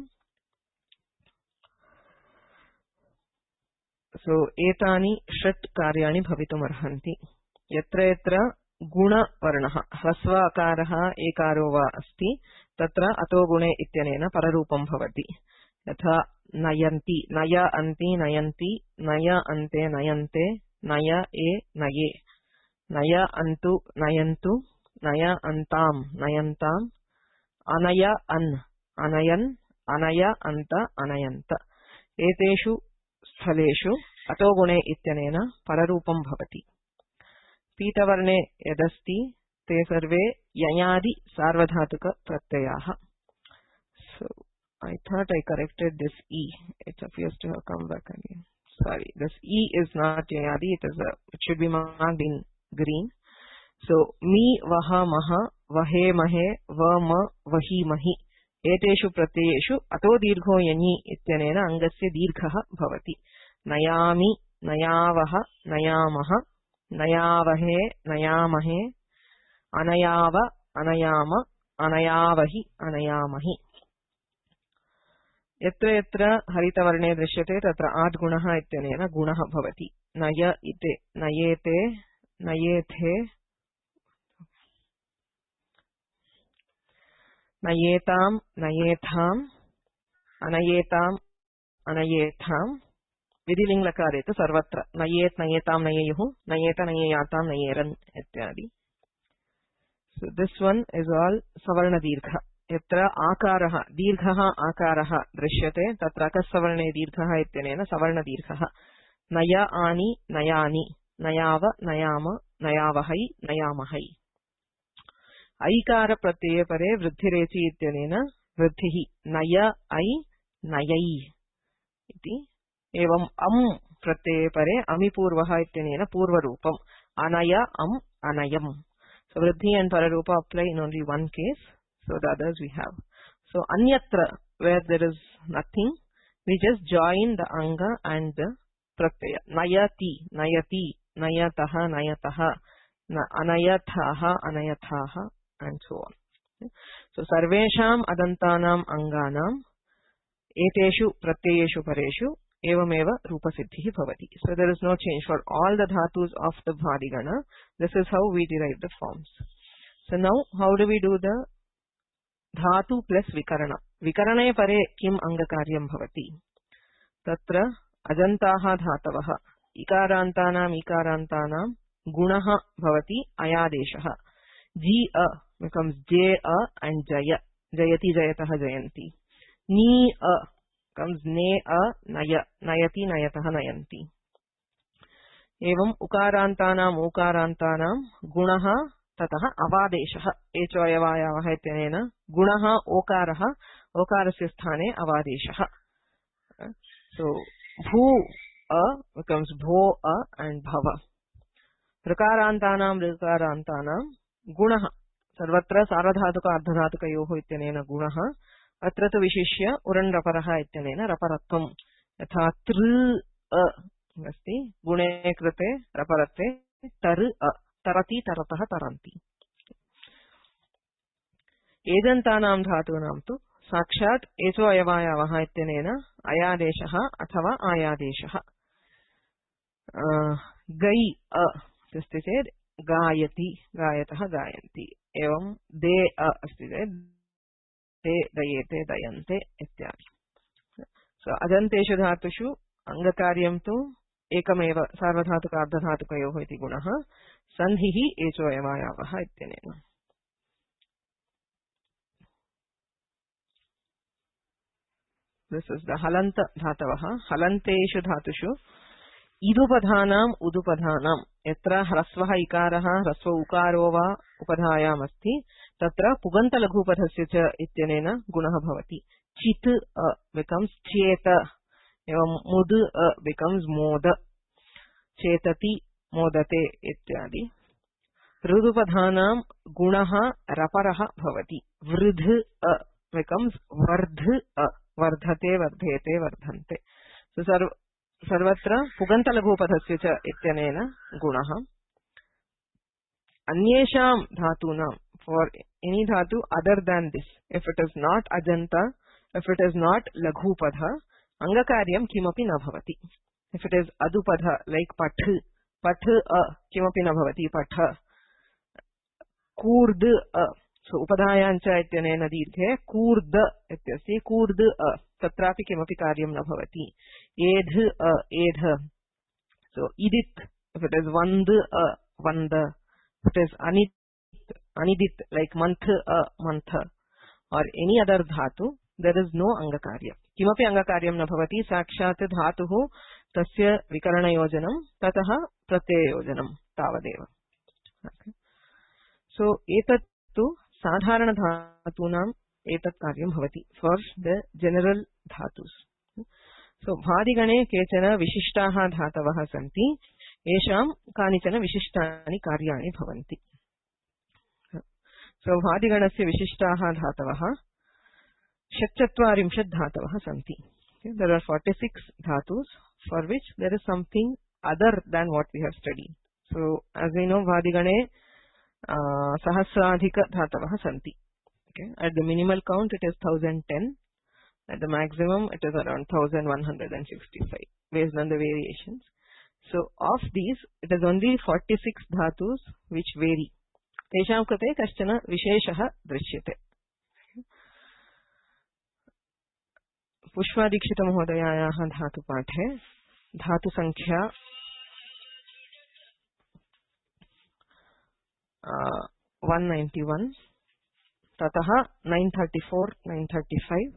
सो एतानि षट् कार्याणि भवितुमर्हन्ति. यत्र यत्र गुणवर्णः ह्रस्व अकारः एकारो वा अस्ति तत्र अतो गुणे इत्यनेन पररूपं भवति. यथा नयन्ति, नय अन्ति नयन्ति, नय अन्ते नयन्ते, नय ए नये, नय अन्तु नयन्तु, नय अन्ताम् नयन्ताम्, अनय अन् अनयन्, अनय अन्त अनयन्त. एतेषु स्थलेषु अतो गुणे इत्यनेन पररूपं भवति. पीतवर्णे यदस्ति ते सर्वे ययादि सार्वधातुक प्रत्ययाः. So I thought I corrected this E. It appears to have come back again. Sorry, this E is not yayadi. It should be marked in green. So mi vaha maha vahe mahe vama vahi mahi. एतेषु प्रत्ययेषु अतो दीर्घो यनि इत्यनेन अङ्गस्य दीर्घः भवति. नयामि नयावः नयामः, नयावहे नयामहे, अनयाव अनयाम, अनयावहि अनयामहि. यत्र यत्र हरितवर्णे दृश्यते तत्र आद्गुणः इत्यनेन गुणः भवति. नय इते नयेते नयेथे, नयेताम् नयेथाम्, अनयेताम् अनयेथाम्. विधिलिङ्लकारे तु सर्वत्र नयेत् नयेताम् नयेयुः, नयेत नयेयाताम् नयेरन् इत्यादि. So this one is all savarna dirgha. यत्र आकारः दीर्घः आकारः दृश्यते तत्र अकस्सवर्णे दीर्घः इत्यनेन सवर्ण दीर्घः. नय आनि नयानि, नयाव नयाम, नयावहै नयामहै. ऐकार प्रत्यये परे वृद्धिरेचि इत्यनेन वृद्धिः नय ऐ नयै इति एवं अम् प्रत्यये परे अमिपूर्वः इत्यनेन पूर्वरूपम् अनय अम् अनयम्. So Vriddhi and Pararupa apply in only one case. So the others we have. So Anyatra, where there is nothing, we just join the Anga and the Pratyaya. Nayati, Nayati, Nayataha, Nayataha, Anayathaha, Anayathaha, and so on. So Sarvesham Adantanam Anganam Eteshu Pratyayeshu Pareshu Evameva Rupa Siddhi Bhavati. So there is no change for all the dhatus of the Bhadigana. This is how we derive the forms. So now how do we do the dhatu plus vikarana? Vikarane pare kim angakaryam bhavati. Tatra ajantaha dhatavaha ikarantanam ikarantanam gunaha bhavati ayadeshaha. Ji-a becomes J-a and Jaya. Jayati Jayataha Jayanti. Ni-a comes Ne-a Naya. Nayati Nayataha Nayanti. Evam ukarantanam ukarantanam gunaha tataha avadeshaha. Echo ayavayavaha ityanena gunaha okaraha okarasya sthane avadeshaha. So bhu-a becomes bho-a and bhava. Rakarantanam rakarantanam गुणः सर्वत्र सार्वधातुक अर्धधातुकयोः इत्यनेन गुणः अत्र तु विशिष्य उरन् रपरः इत्यनेन रपरत्वम् यथा तृ अस्ति गुणे कृते रपरत्वे तरु तरति तरतः तरन्ति. एजन्तानां धातूनां तु साक्षात् एचो अयवायावः इत्यनेन अयादेशः अथवा आयादेशः. गै अस्ति चेत् गायति गायतः गायन्ति. एवं दे अस्ति चेत् ते दयेते दयन्ते इत्यादि. सो अजन्तेषु धातुषु अङ्गकार्यं तु एकमेव सार्वधातुक अर्धधातुकयोः इति गुणः. सन्धिः एचो अयवायावः इत्यनेन. This is the halanta dhatavah. Halanteshu dhatushu idupadaanam udupadaanam yatra hrasvah ikarah hrasva ukaro va upadhayam asti tatra puganta laghupadhasya cha ityanena gunah bhavati. Chit becomes cheta. Evam mud becomes moda. Chetati modate ityadi. Rudupadhanam gunaha raparaha bhavati. Vridh becomes vardh vardhate vardhete vardhante. So sarvatra puganta laghupadhasya cha ityanena gunaha. Anyesham dhatunam, for any dhatu other than this, if it is not ajanta, if it is not laghupadha, angakaryam kimapi na bhavati. If it is adupadha like pathu kimapi na bhavati patha. Kurd so upadhayancha ityanena dirghe kurd ityasti kurd tatrapi kimapi karyam na bhavati. Edh so idit, if it is vand vanda, if it is anidit like mantha or any other dhatu, there is no angakarya. Kimapi angakaryam na bhavati. Sakshat dhatuhu tasya vikarana yojanam tataha pratyaya yojanam tavadeva. Okay. So etat tu sadharana dhatunam etat karyam bhavati for the general dhatus. So bhadigane kechana vishishtaha dhatavaha santi esham kanichana vishishtani karyani bhavanti. So bhadiganasya vishishtaha dhatavaha षट्चत्वारिंशत् धातवः सन्ति. There are 46 dhatus for which there is something other than what we have studied. So as we know, bhadigane sahasradhika dhatavah santi. Okay. At the minimal count it is 1010. At the maximum it is around 1165 based on the variations. So of these it is only 46 dhatus which vary. Tesham krute kaschana visheshaha drishyate. Pushpa Dikshita Mahodayayaha dhatu pathe dhatu sankhya 191 tataha 934 935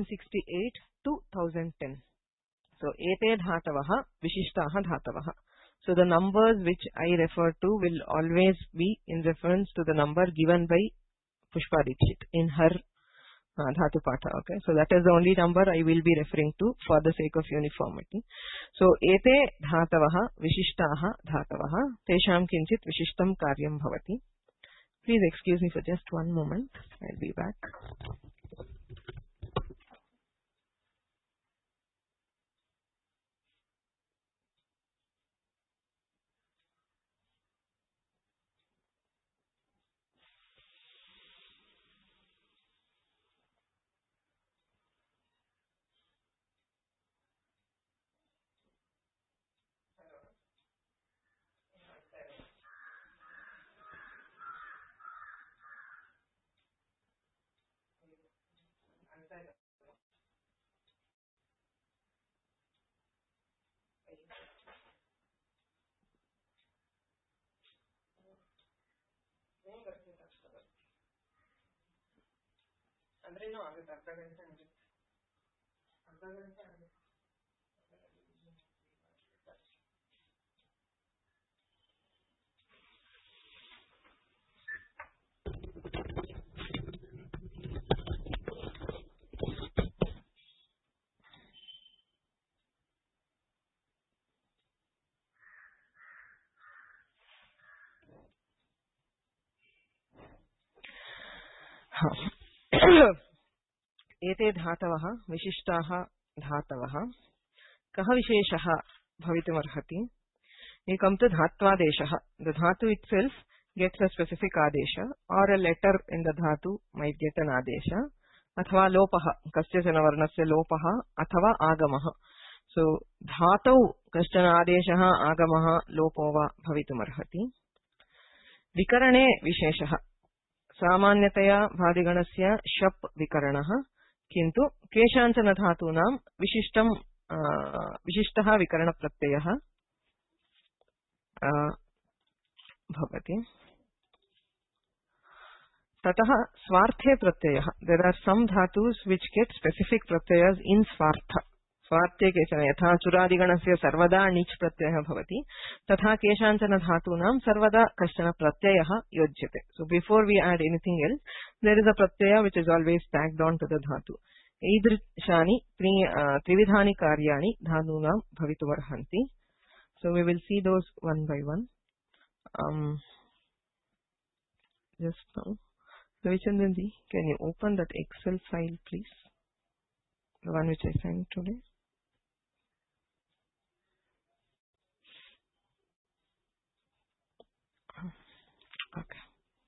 968 to 1010. So ete dhatavaha vishishtaha dhatavaha. So the numbers which I refer to will always be in reference to the number given by Pushpa Dikshit in her Dhatu Patha. Okay, so that is the only number I will be referring to for the sake of uniformity. So ete dhatavaha vishishtaha dhatavaha tesham kinchit vishishtam karyam bhavati. Please excuse me for just one moment. I'll be back. एते धातवः विशिष्टाः धातवः कः विशेषः भवितुमर्हति एकं तु धात्वादेशः the dhatu itself gets a specific adesha or a letter in the dhatu might get an adesha अथवा लोपः कस्यचन वर्णस्य लोपः अथवा आगमः so धातौ कश्चन आदेशः आगमः लोपो वा भवितुमर्हति विकरणे विशेषः सामान्यतया भादिगणस्य शप् विकरणः किन्तु केषाञ्चन धातूनां विशिष्टः विकरणप्रत्ययः भवति ततः स्वार्थे प्रत्ययः there are some dhatus which get specific pratyayas in swartha स्वार्थे केचन यथा चुरादिगणस्य सर्वदा णिच् प्रत्ययः भवति तथा केषाञ्चन धातूनां सर्वदा कश्चन प्रत्ययः योज्यते so before we add anything else there is a pratyaya which is always tagged on to the dhatu ईदृशानि त्रिविधानि कार्याणि धातूनां भवितुमर्हन्ति so we will see those one by one just now Ravichandran ji can you open that Excel file please the one which I sent today okay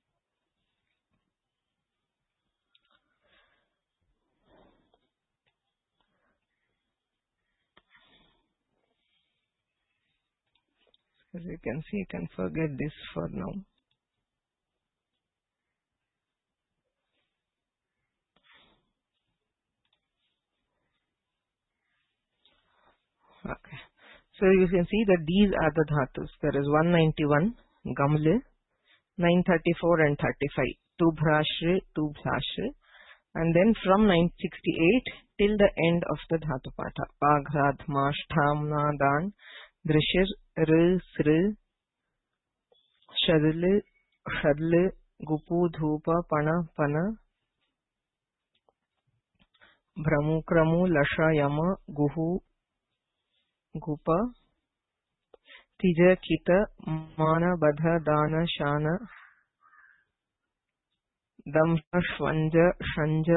as you can see you can forget this for now okay so you can see that these are the dhatus there is 191 gamle 934 and 35 two bhrashre two bhashre and then from 968 till the end of the dhatu patha paghrad mashtham nadan drishir r sr shadl shadl gupu dhupa pana pana भ्रमु क्रमु लश यम गुहु गुप तिज चित मान बध दान शान दंश श्वंज शंज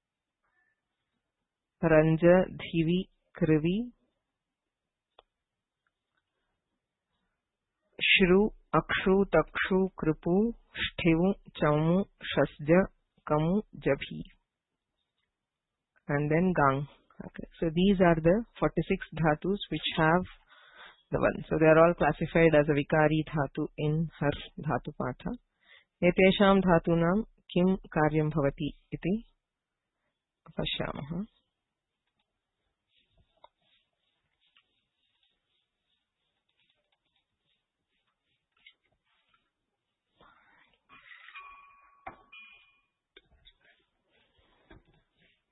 रंज धिवि कृवि श्रु अक्षु तक्षु कृपु ष्ठिवु चमु शस्ज कमु जभी and then gang. Okay, so these are the 46 dhatus which have the one. So they are all classified as a vikari dhatu in her dhatu patha. Etesham dhatunam kim karyam bhavati iti pashyamah.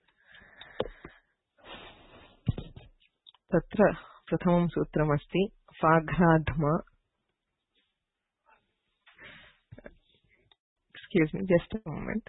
तत्र प्रथमं सूत्रमस्ति Pagradhma. Excuse me, just a moment.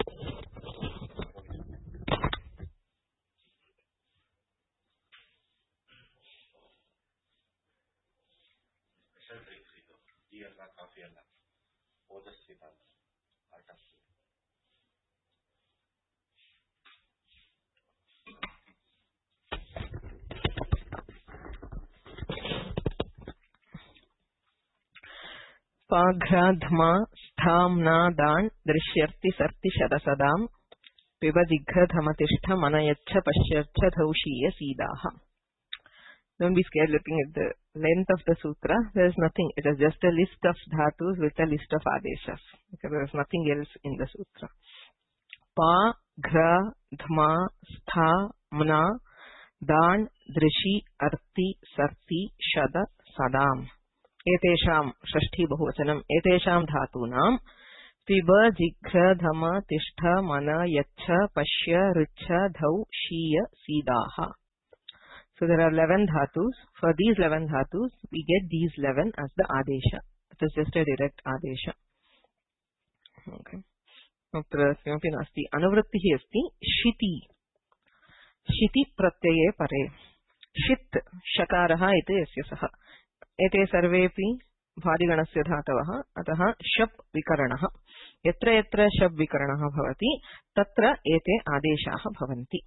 Pagradhma sthamna dan drishyarti sarti shadasadam pibadighadhamatishta manayachha pashyarcha dhaushiya sidaha. Don't be scared looking at the length of the sutra. There is nothing. It is just a list of dhatus with a list of adeshas. Because there is nothing else in the sutra. Pa, ghra, dhma, stha, mna, dan, drishi, arti, sarti, shada, sadam. Etesham, shashti bahuvachanam, etesham dhatunam, piba, jighra, dhama, tishtha, mana, yacha, pashya, richa, dhau, shiya, sidaha. So there are 11 dhatus. For these 11 dhatus, we get these 11 as the adesha. It is just a direct adesha. Okay. Atra kimapi nasti. Anuvrittihi asti shiti. Shiti pratyeye pare. Shit shakaraha iti yasya saha. Ete sarvepi bhadiganasya dhatavah. Ataha shap vikaranaha. Yatra yatra shap vikaranaha bhavati. Tatra ete adeshaha bhavanti.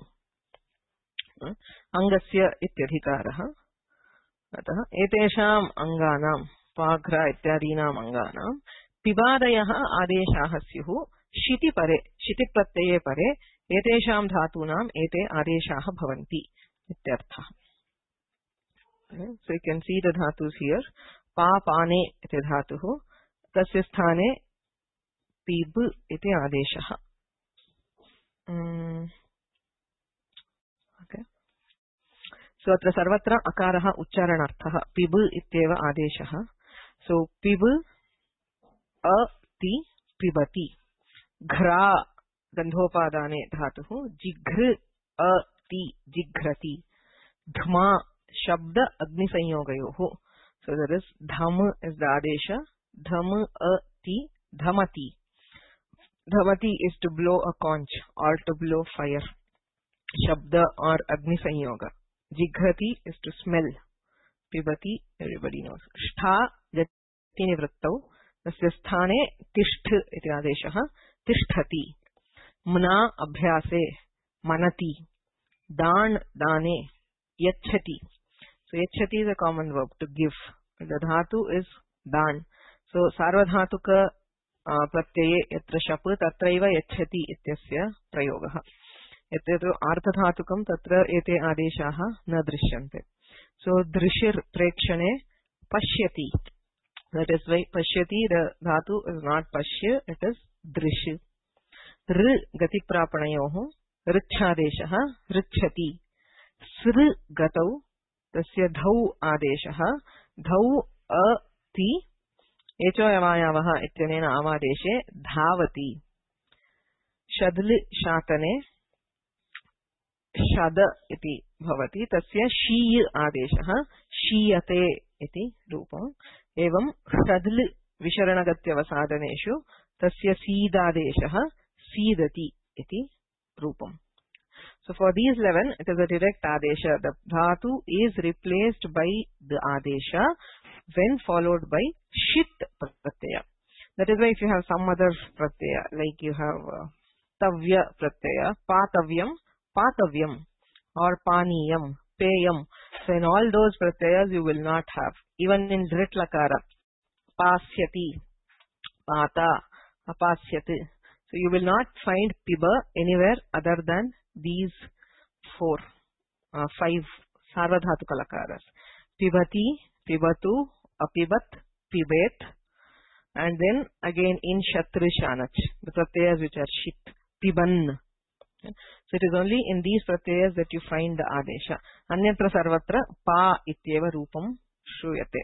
Angasya ityadhikarah. Atah etesham anganam paghra ityadinam anganam pibadayah adeshah syuh shiti pare shiti pratyeye pare etesham dhatunam ete adeshah bhavanti ityarthah. So you can see the dhatus here. Pa pane iti dhatuh tasya sthane pib iti adeshah. Okay. So atra sarvatra akaraha uchcharanarthah pib ityeva adeshah. So pib ati pibati. Ghra gandhopadane dhatuh jighr ati jighrati. Dhma shabda agni sanyogayoh. So there is dham is the adesha. Dham ati dhamati. Dhamati is to blow a conch or to blow fire. Shabda or agni sanyoga. Jighrati is to smell. Pibati, everybody knows. Shtha jati nivrattau. Tasya sthane tishtha iti adeshaha. Tishthati. Mna abhyase. Manati. Dan dane. Yachhati. So yachhati is a common verb to give. The dhatu is dan. So sarvadhatuka pratyeye yatra shap tatraiva yachhati ityasya prayogaha. Etetu arthadhatukam tatra ete adeshaha na drishyante. So drishir prekshane pashyati. That is why pashyati, the dhatu is not pashya, it is drish. R gati prapanayoh richadeshaha richati. Sr gatau tasya dhau adeshaha dhau ati echo yamayavaha ityanena amadeshe dhavati. Shadl shatane shada iti bhavati tasya shi adeshaha shiyate iti rupam. Evam shadl visharanagatya tasya seedadeshaha seedati iti rupam. So for these 11, it is a direct adesha. The dhatu is replaced by the adesha when followed by shit pratyaya. That is why if you have some other pratyaya, like you have tavya pratyaya, patavyam, patavyam, or paniyam, peyam. So in all those pratyayas you will not have. Even in drit lakara, pasyati, pata, apasyati. So you will not find piba anywhere other than these 5 sarvadhatuka lakaras. Pibati, pibatu, apibat, pibet, and then again in shatrishanach, the pratyayas which are shit, piban. So it is only in these pratyayas that you find the adesha. Anyatra sarvatra pa ityeva rupam shruyate.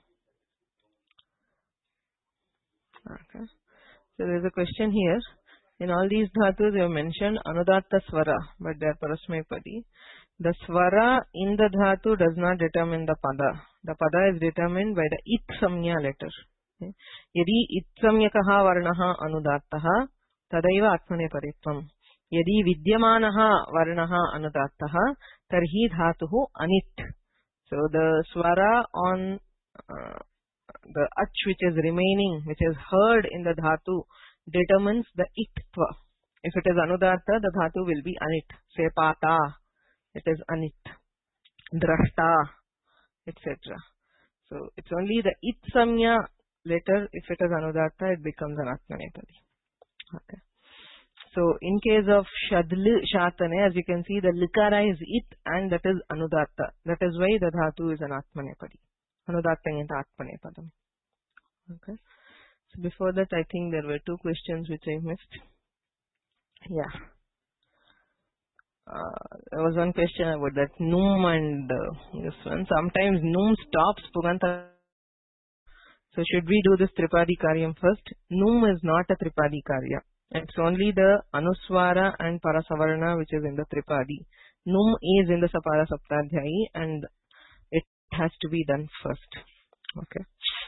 Okay. So there is a question here. In all these dhatus, you have mentioned anudatta swara, but they are parasmaipadi. The swara in the dhatu does not determine the pada. The pada is determined by the it samya letter. Yadi it samyakaha varnaha anudattaha tadaiva atmaneparitvam. Yadi vidyamanaha varnaha anudattaha tarhi dhatuhu anit. So the swara on the ach which is remaining, which is heard in the dhatu, determines the itva. If it is anudatta, the dhatu will be anit. Say pata, it is anit. Drashta, etc. So it's only the it samya letter. If it is anudatta, it becomes an atmanepadi. Okay. So in case of shadl shatane, as you can see, the likara is it and that is anudatta. That is why the dhatu is an atmanepadi. Anudatta is atmanepadam. Okay. So before that, I think there were two questions which I missed. Yeah. There was one question about that num and this one. Sometimes num stops puganta. So should we do this tripadi karyam first? Num is not a tripadi karya. It's only the anuswara and parasavarna which is in the tripadi. Num is in the sapara saptadhyayi and it has to be done first. Okay.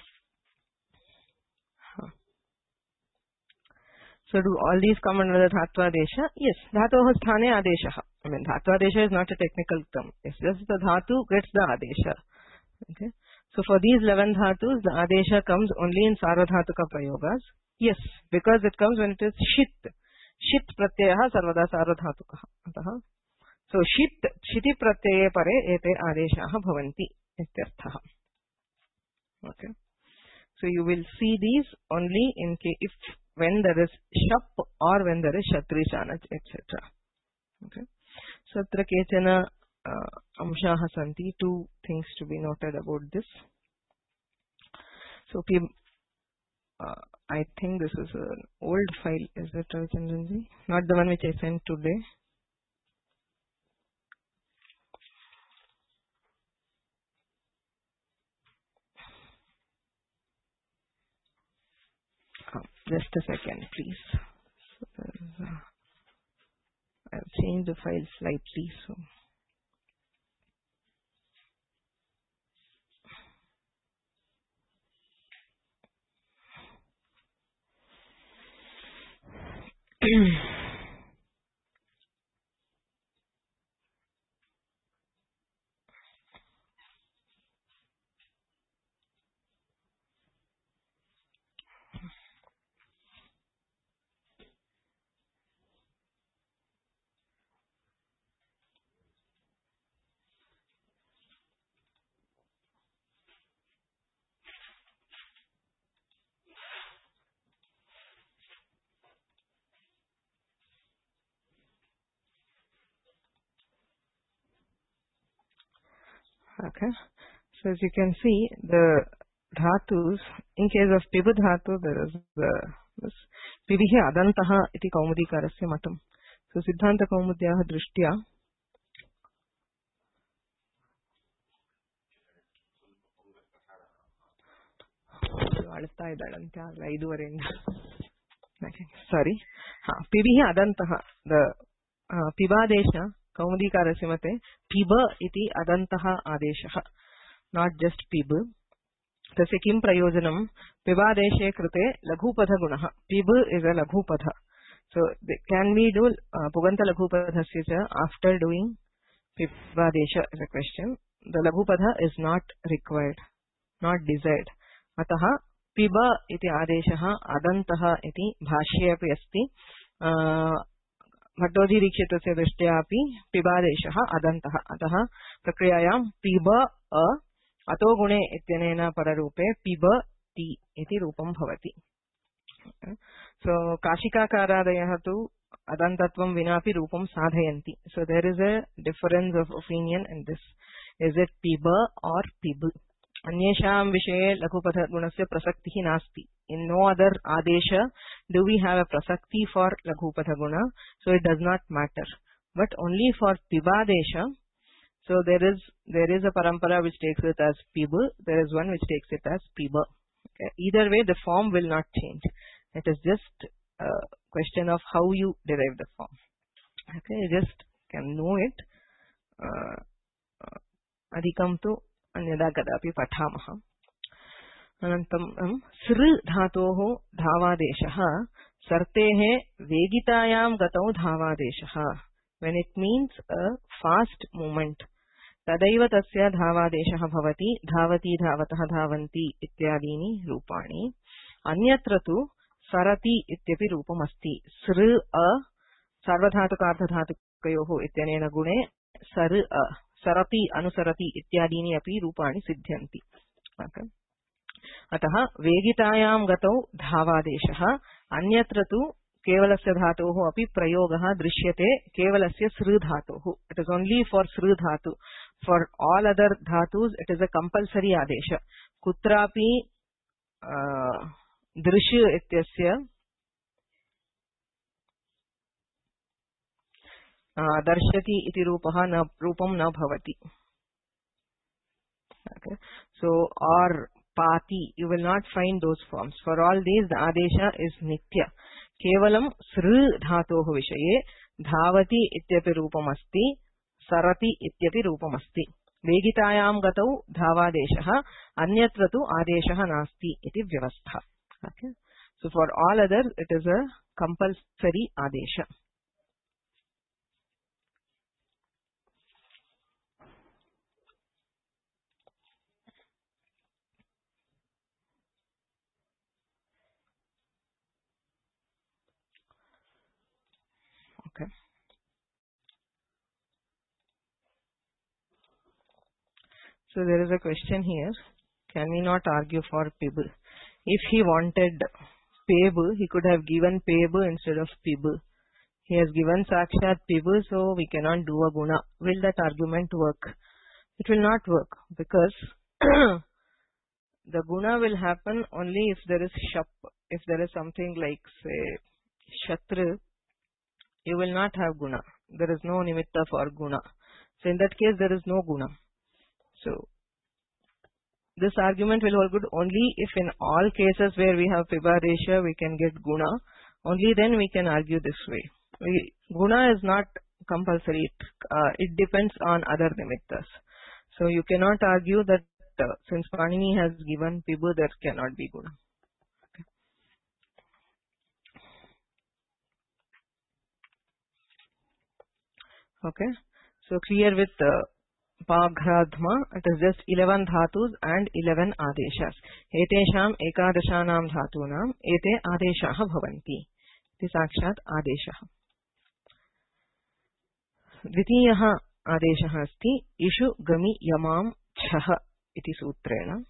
So do all these come under the Dhatva Desha? Yes, Dhatoha Sthane Adesha. I mean, Dhatva Desha is not a technical term. It's just the Dhatu gets the Adesha. Okay. So for these 11 Dhatus, the Adesha comes only in Sarvadhatuka Prayogas. Yes, because it comes when it is Shit. Shit Pratyaha Sarvada Sarvadhatuka. So Shit, Shiti Pratyaye Pare Ete Adeshaha Bhavanti. Ityarthaha. Okay. So you will see these only in case if when there is shap or when there is shatri shanach, etc. Okay. So atra kechana amshaha santi. Two things to be noted about this. So I think this is an old file. Is it Ravichandranji? Not the one which I sent today. Just a second, please. So I've changed the file slightly, so. Okay, so as you can see, the dhatus, in case of pibu dhatu, there is this pibihi adantaha iti kaumudikarasya matam. So siddhanta kaumudyaha drishtya sorry, pibihi adantaha, the pibadesha Kaumudikarasya mate piba iti adantaha adeshaha, not just pib. Tasya kim prayojanam pibadeshe krute laghupadha gunaha. Pib is a laghupadha. So can we do puganta laghupadhasya cha after doing pibadesha is a question. The laghupadha is not required, not desired. Ataha piba iti adeshaha adantaha iti bhashye api asti. Bhattoji Dikshittasya drishtyapi pibadeshaha adantaha. Ataha prakriyayam piba ato gune ityanena pararupe piba ti iti rupam bhavati. So Kashikakaradayaha tu adantatvam vinapi rupam sadhayanti. So there is a difference of opinion in this. Is it piba or pib? Anyesham vishaye laghupadha gunasya prasaktihi nasti. In no other adesha do we have a prasakti for laghupadha guna, so it does not matter. But only for pibadesha, so there is a parampara which takes it as pib, there is one which takes it as piba. Okay. Either way, the form will not change. It is just question of how you derive the form. Okay, you just can know it. Adhikam tu anyada kadapi pathamah. Anantam sr dhatoh dhavadeshah sartehe vegitayam gatau dhavadeshah. When it means a fast movement, तदैव तस्य धावादेशः भवति धावति धावतः धावन्ति इत्यादीनि रूपाणि. अन्यत्र तु सरति इत्यपि रूपमस्ति. सृ अ सार्वधातुकार्धधातुकयोः इत्यनेन गुणे सृ अ सरति अनुसरति इत्यादीनि अपि रूपाणि सिद्ध्यन्ति. अतः वेगितायां गतौ धावादेशः. अन्यत्र तु केवलस्य धातोः अपि प्रयोगः दृश्यते केवलस्य सृ धातोः. इट इज ओनली फॉर सृ धातु. For all other dhatus, it is a compulsory adesha. Kutrapi drish ityasya darshati iti rupam na bhavati. Okay. So, or pati, you will not find those forms. For all these, the adesha is nitya. Kevalam sru dhatoh vishaye dhavati ityapi rupam asti. सरति इत्यपि रूपमस्ति. वेगितायां गतौ धावादेशः अन्यत्र तु आदेशः नास्ति इति व्यवस्था. Okay. So for all others it is a compulsory adesha. Okay. So there is a question here. Can we not argue for payable? If he wanted payable, he could have given payable instead of payable. He has given sakshat payable, so we cannot do a guna. Will that argument work? It will not work because the guna will happen only if there is shap. If there is something like, say, shatra, you will not have guna. There is no nimitta for guna. So in that case, there is no guna. So, this argument will hold good only if in all cases where we have pibaresha, we can get guna. Only then we can argue this way. Guna is not compulsory. It depends on other nimittas. So, you cannot argue that since Panini has given pibu, there cannot be guna. Okay. So, clear with Paghradhma, it is just 11 dhatus and 11 adeshas. Etesham ekadashanam dhatunam ete adeshaha bhavanti. It is sakshat adeshaha. Dvitiyaha adeshaha asti ishu gami yamam chaha iti sutrena.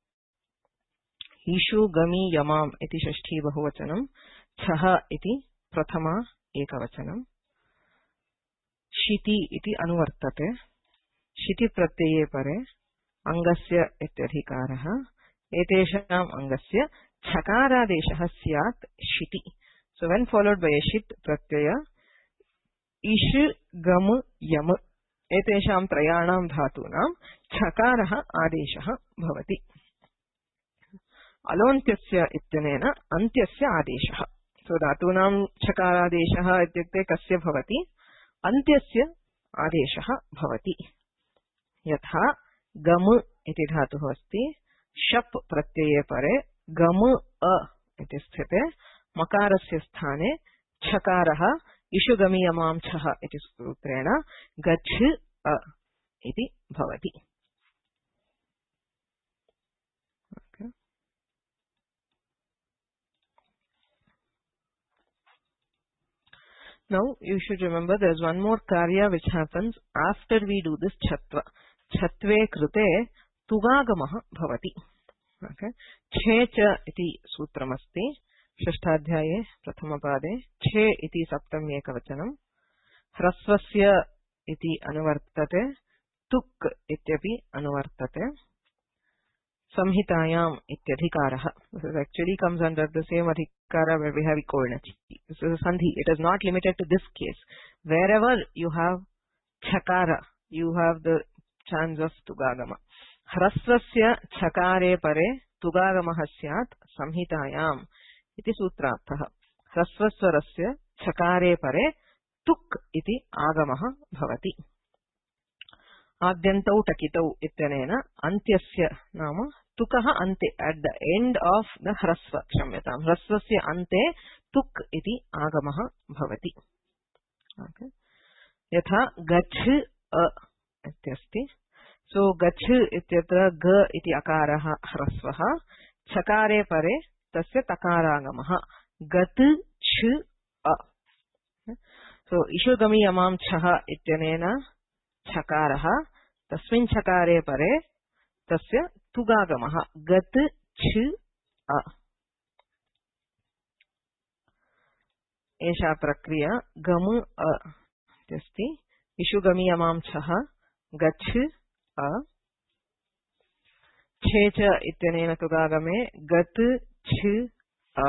Ishu gami yamam iti shashti bahuvachanam. Chaha iti prathama ekavachanam. Shiti iti anuvartate. Shiti pratyeye pare angasya ityadhikarah etesham angasya chakaradeshah syat shiti. So when followed by a shit pratyaya ish gam yam etesham trayanam dhatunam chakarah adeshah bhavati. Alontyasya ityanena antyasya adeshah. So dhatunam chakaradeshah ityukte kasya bhavati antyasya adeshah bhavati. यथा गम इति धातुः अस्ति शप प्रत्यये परे गम अ इति स्थिते मकारस्य स्थाने छकारः इषुगमीयमां छः इति सूत्रेण गच्छ अ इति भवति. Now you should remember there is one more karya which happens after we do this chatva. Chatve krute tugagamaha bhavati. Okay. Che cha iti sutramasti. Shashtadhyaye prathamapade. Che iti saptamye ekavachanam. Hrasvasya iti anuvartate. Tuk ityapi anuvartate. Samhitayam ityadhikaraha. This actually comes under the same adhikara where we have ikonachi. This is a sandhi. It is not limited to this case. Wherever you have chakara, you have the chance of tugagama. Hrasvasya chakare pare tugagama syat samhitayam iti sutrarthaha. ह्रस्वस्वरस्य छकारे परे तुक् इति आगमः भवति। आद्यन्तौ टकितौ इत्यनेन अन्त्यस्य नाम तुकः अन्ते at the end of the ह्रस्व क्षम्यताम् ह्रस्वस्य अन्ते तुक् इति आगमः भवति। यथा गच्छ इत्यस्ति। सो गच्छ इत्यत्र ग इति अकारः ह्रस्वः छकारे परे तस्य तकारागमः गत् छ अ। सो इषुगमि यमां छः इत्यनेन छकारः तस्मिन् छकारे परे तस्य तुगागमः गत् छ अ। एषा प्रक्रिया गम अ इत्यस्ति। इषुगमि यमां छः गच्छ अ। छे च इत्यनेन तुगागमे गत् छ अ।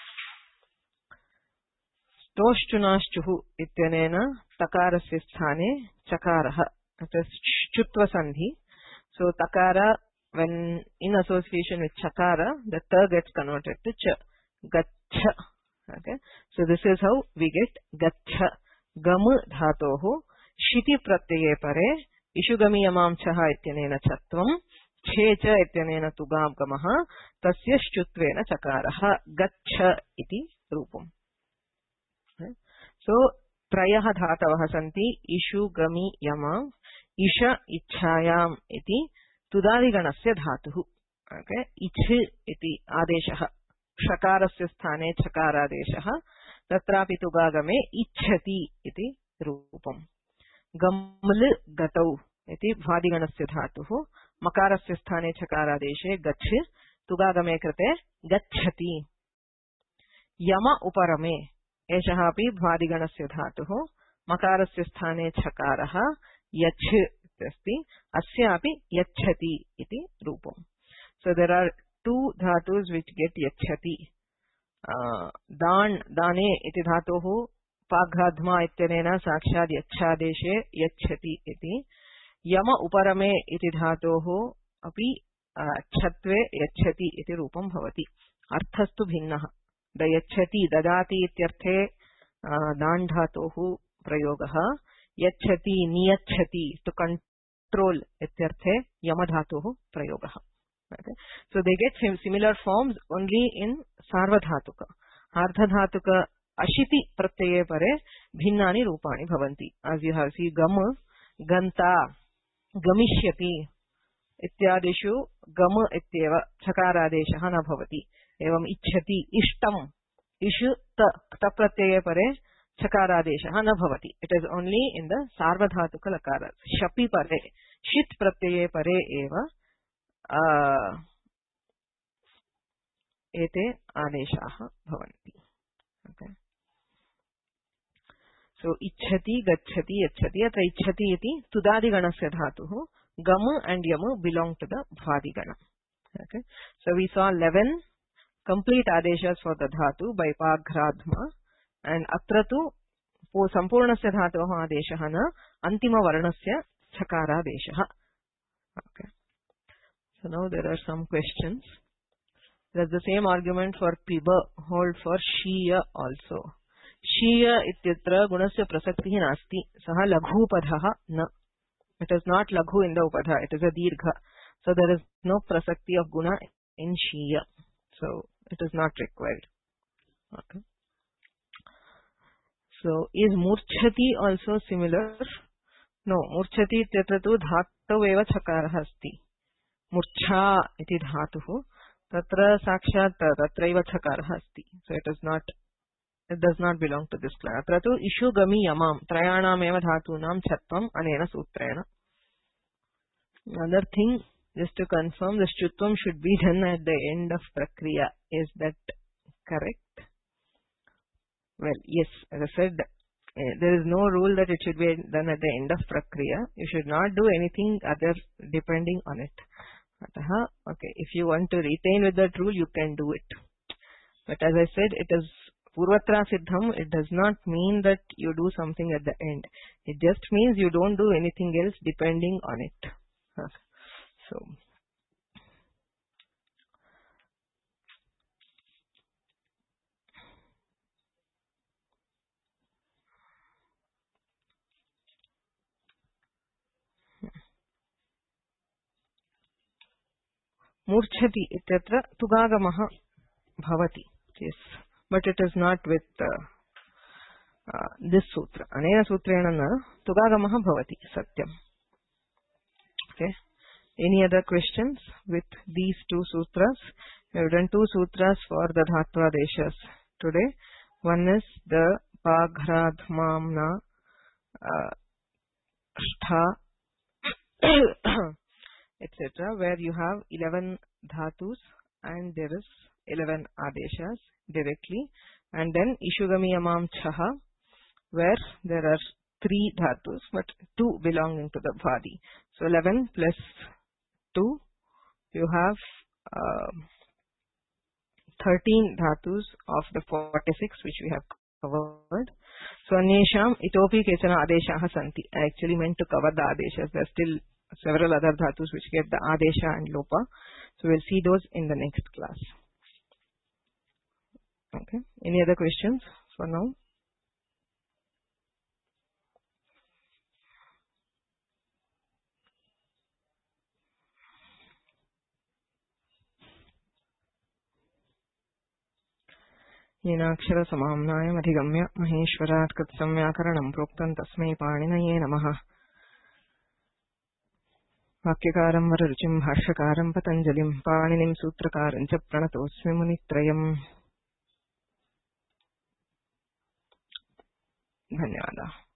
स्तोश्चुनाश्चुः इत्यनेन तकारस्य स्थाने चकारः च्युत्वसन्धि। So takara, when in association with chakara, the ta gets converted to cha. Gaccha. Okay. So this is how we get gaccha. Gam dhatoho shiti pratyaya pare ishugami yamam chaha ityanena chatvam che cha ityanena tugam-gamaha tasya shchutvena chakaraha gaccha iti rupam. Okay. So त्रयः धातवः सन्ति इषुगमि यमाम् इष इच्छायाम् इति तुदादिगणस्य धातुः। Okay इच्छ इति आदेशः षकारस्य स्थाने छकारादेशः तत्रापि तुगागमे इच्छति इति रूपम्। गम्ल गतौ इति भ्वादिगणस्य धातुः मकारस्य स्थाने छकारादेशे गच्छ तुगागमे कृते गच्छति। यम उपरमे एषः अपि भ्वादिगणस्य धातुः मकारस्य स्थाने छकारः यच्छ इत्यस्ति अस्यापि यच्छति इति रूपम्। So there are two dhatus which get yachati. दाने इति धातुः पाघ्राध्मा इत्यनेन साक्षात् यच्छादेशे यच्छति इति। यम उपरमे इति धातोः अपि छत्वे यच्छति इति रूपं भवति। अर्थस्तु भिन्नः। दयच्छति ददाति इत्यर्थे दान् धातोः प्रयोगः। यच्छति नियच्छति टु कंट्रोल इत्यर्थे यम धातोः प्रयोगः। Okay. So they get similar forms only in सार्वधातुक। आर्धधातुक अशिति प्रत्यये परे भिन्नानि रूपाणि भवन्ति। As you have seen गम गन्ता गमिष्यति इत्यादिषु गम इत्येव छकारादेशः न भवति। एवं इच्छति इष्टम इषु त प्रत्यये परे छकारादेशः न भवति। It is only in the सार्वधातुक लकार। शपि परे षित् प्रत्यये परे एव एते आदेशाः भवन्ति। ओके सो इच्छति गच्छति यच्छति। अत्र इच्छति इति तुदादिगणस्य धातुः। गम एंड यम बिलोंग टू द भ्वादिगण। Okay so we saw 11 complete adeshas for the dhatu by paghradhma and atra tu sampurnasya dhatoh adeshah na antima varnasya chakaradeshah. Okay. So now there are some questions. Does the same argument for piba hold for shiya also? Shiya ityatra gunasya prasaktih nasti. Saha laghu padhah na. It is not laghu in the upadha. It is a dirgha. So there is no prasakti of guna in shiya. So it is not required. Okay. So is murchati also similar? No, murchati ityatra tu dhatu eva chakarah asti. Murcha iti dhatuh tatra sakshat tatraiva chakarah asti. So it does not belong to this class. Atra tu ishu gami yamam trayanam eva dhatunam chatvam anena sutrena. Another thing, just to confirm, the shchutvam should be done at the end of prakriya. Is that correct? Well, yes, as I said, there is no rule that it should be done at the end of prakriya. You should not do anything other depending on it. Okay, if you want to retain with that rule, you can do it. But as I said, it is purvatra siddham. It does not mean that you do something at the end. It just means you don't do anything else depending on it. So, मूर्छति इत्यत्र तुगागमः भवति. Yes, but it is not with this sutra. Anena sutrena na tugagamah bhavati satyam. Okay. Any other questions with these two sutras? We have done two sutras for the dhatva deshas today. One is the pagradmamna shtha etc., where you have 11 dhatus and there is 11 adeshas directly, and then ishugami amam chaha, where there are 3 dhatus but 2 belonging to the bhadi. So 11 plus 2, you have 13 dhatus of the 46 which we have covered. So anyesham itopi kechana adeshaha santi. I actually meant to cover the adeshas. There are still several other dhatus which get the adesha and lopa. So we'll see those in the next class. Okay. Any other questions for now? येनाक्षर समाम्नायम् अधिगम्य महेश्वरात् कृत्संव्याकरणम् प्रोक्तम् तस्मै पाणिनये नमः. वाक्यकारम् वररुचिम् भाष्यकारम् पतञ्जलिम् पाणिनिम् सूत्रकारम् च प्रणतोऽस्मि मुनित्रयम्. धन्यवादाः.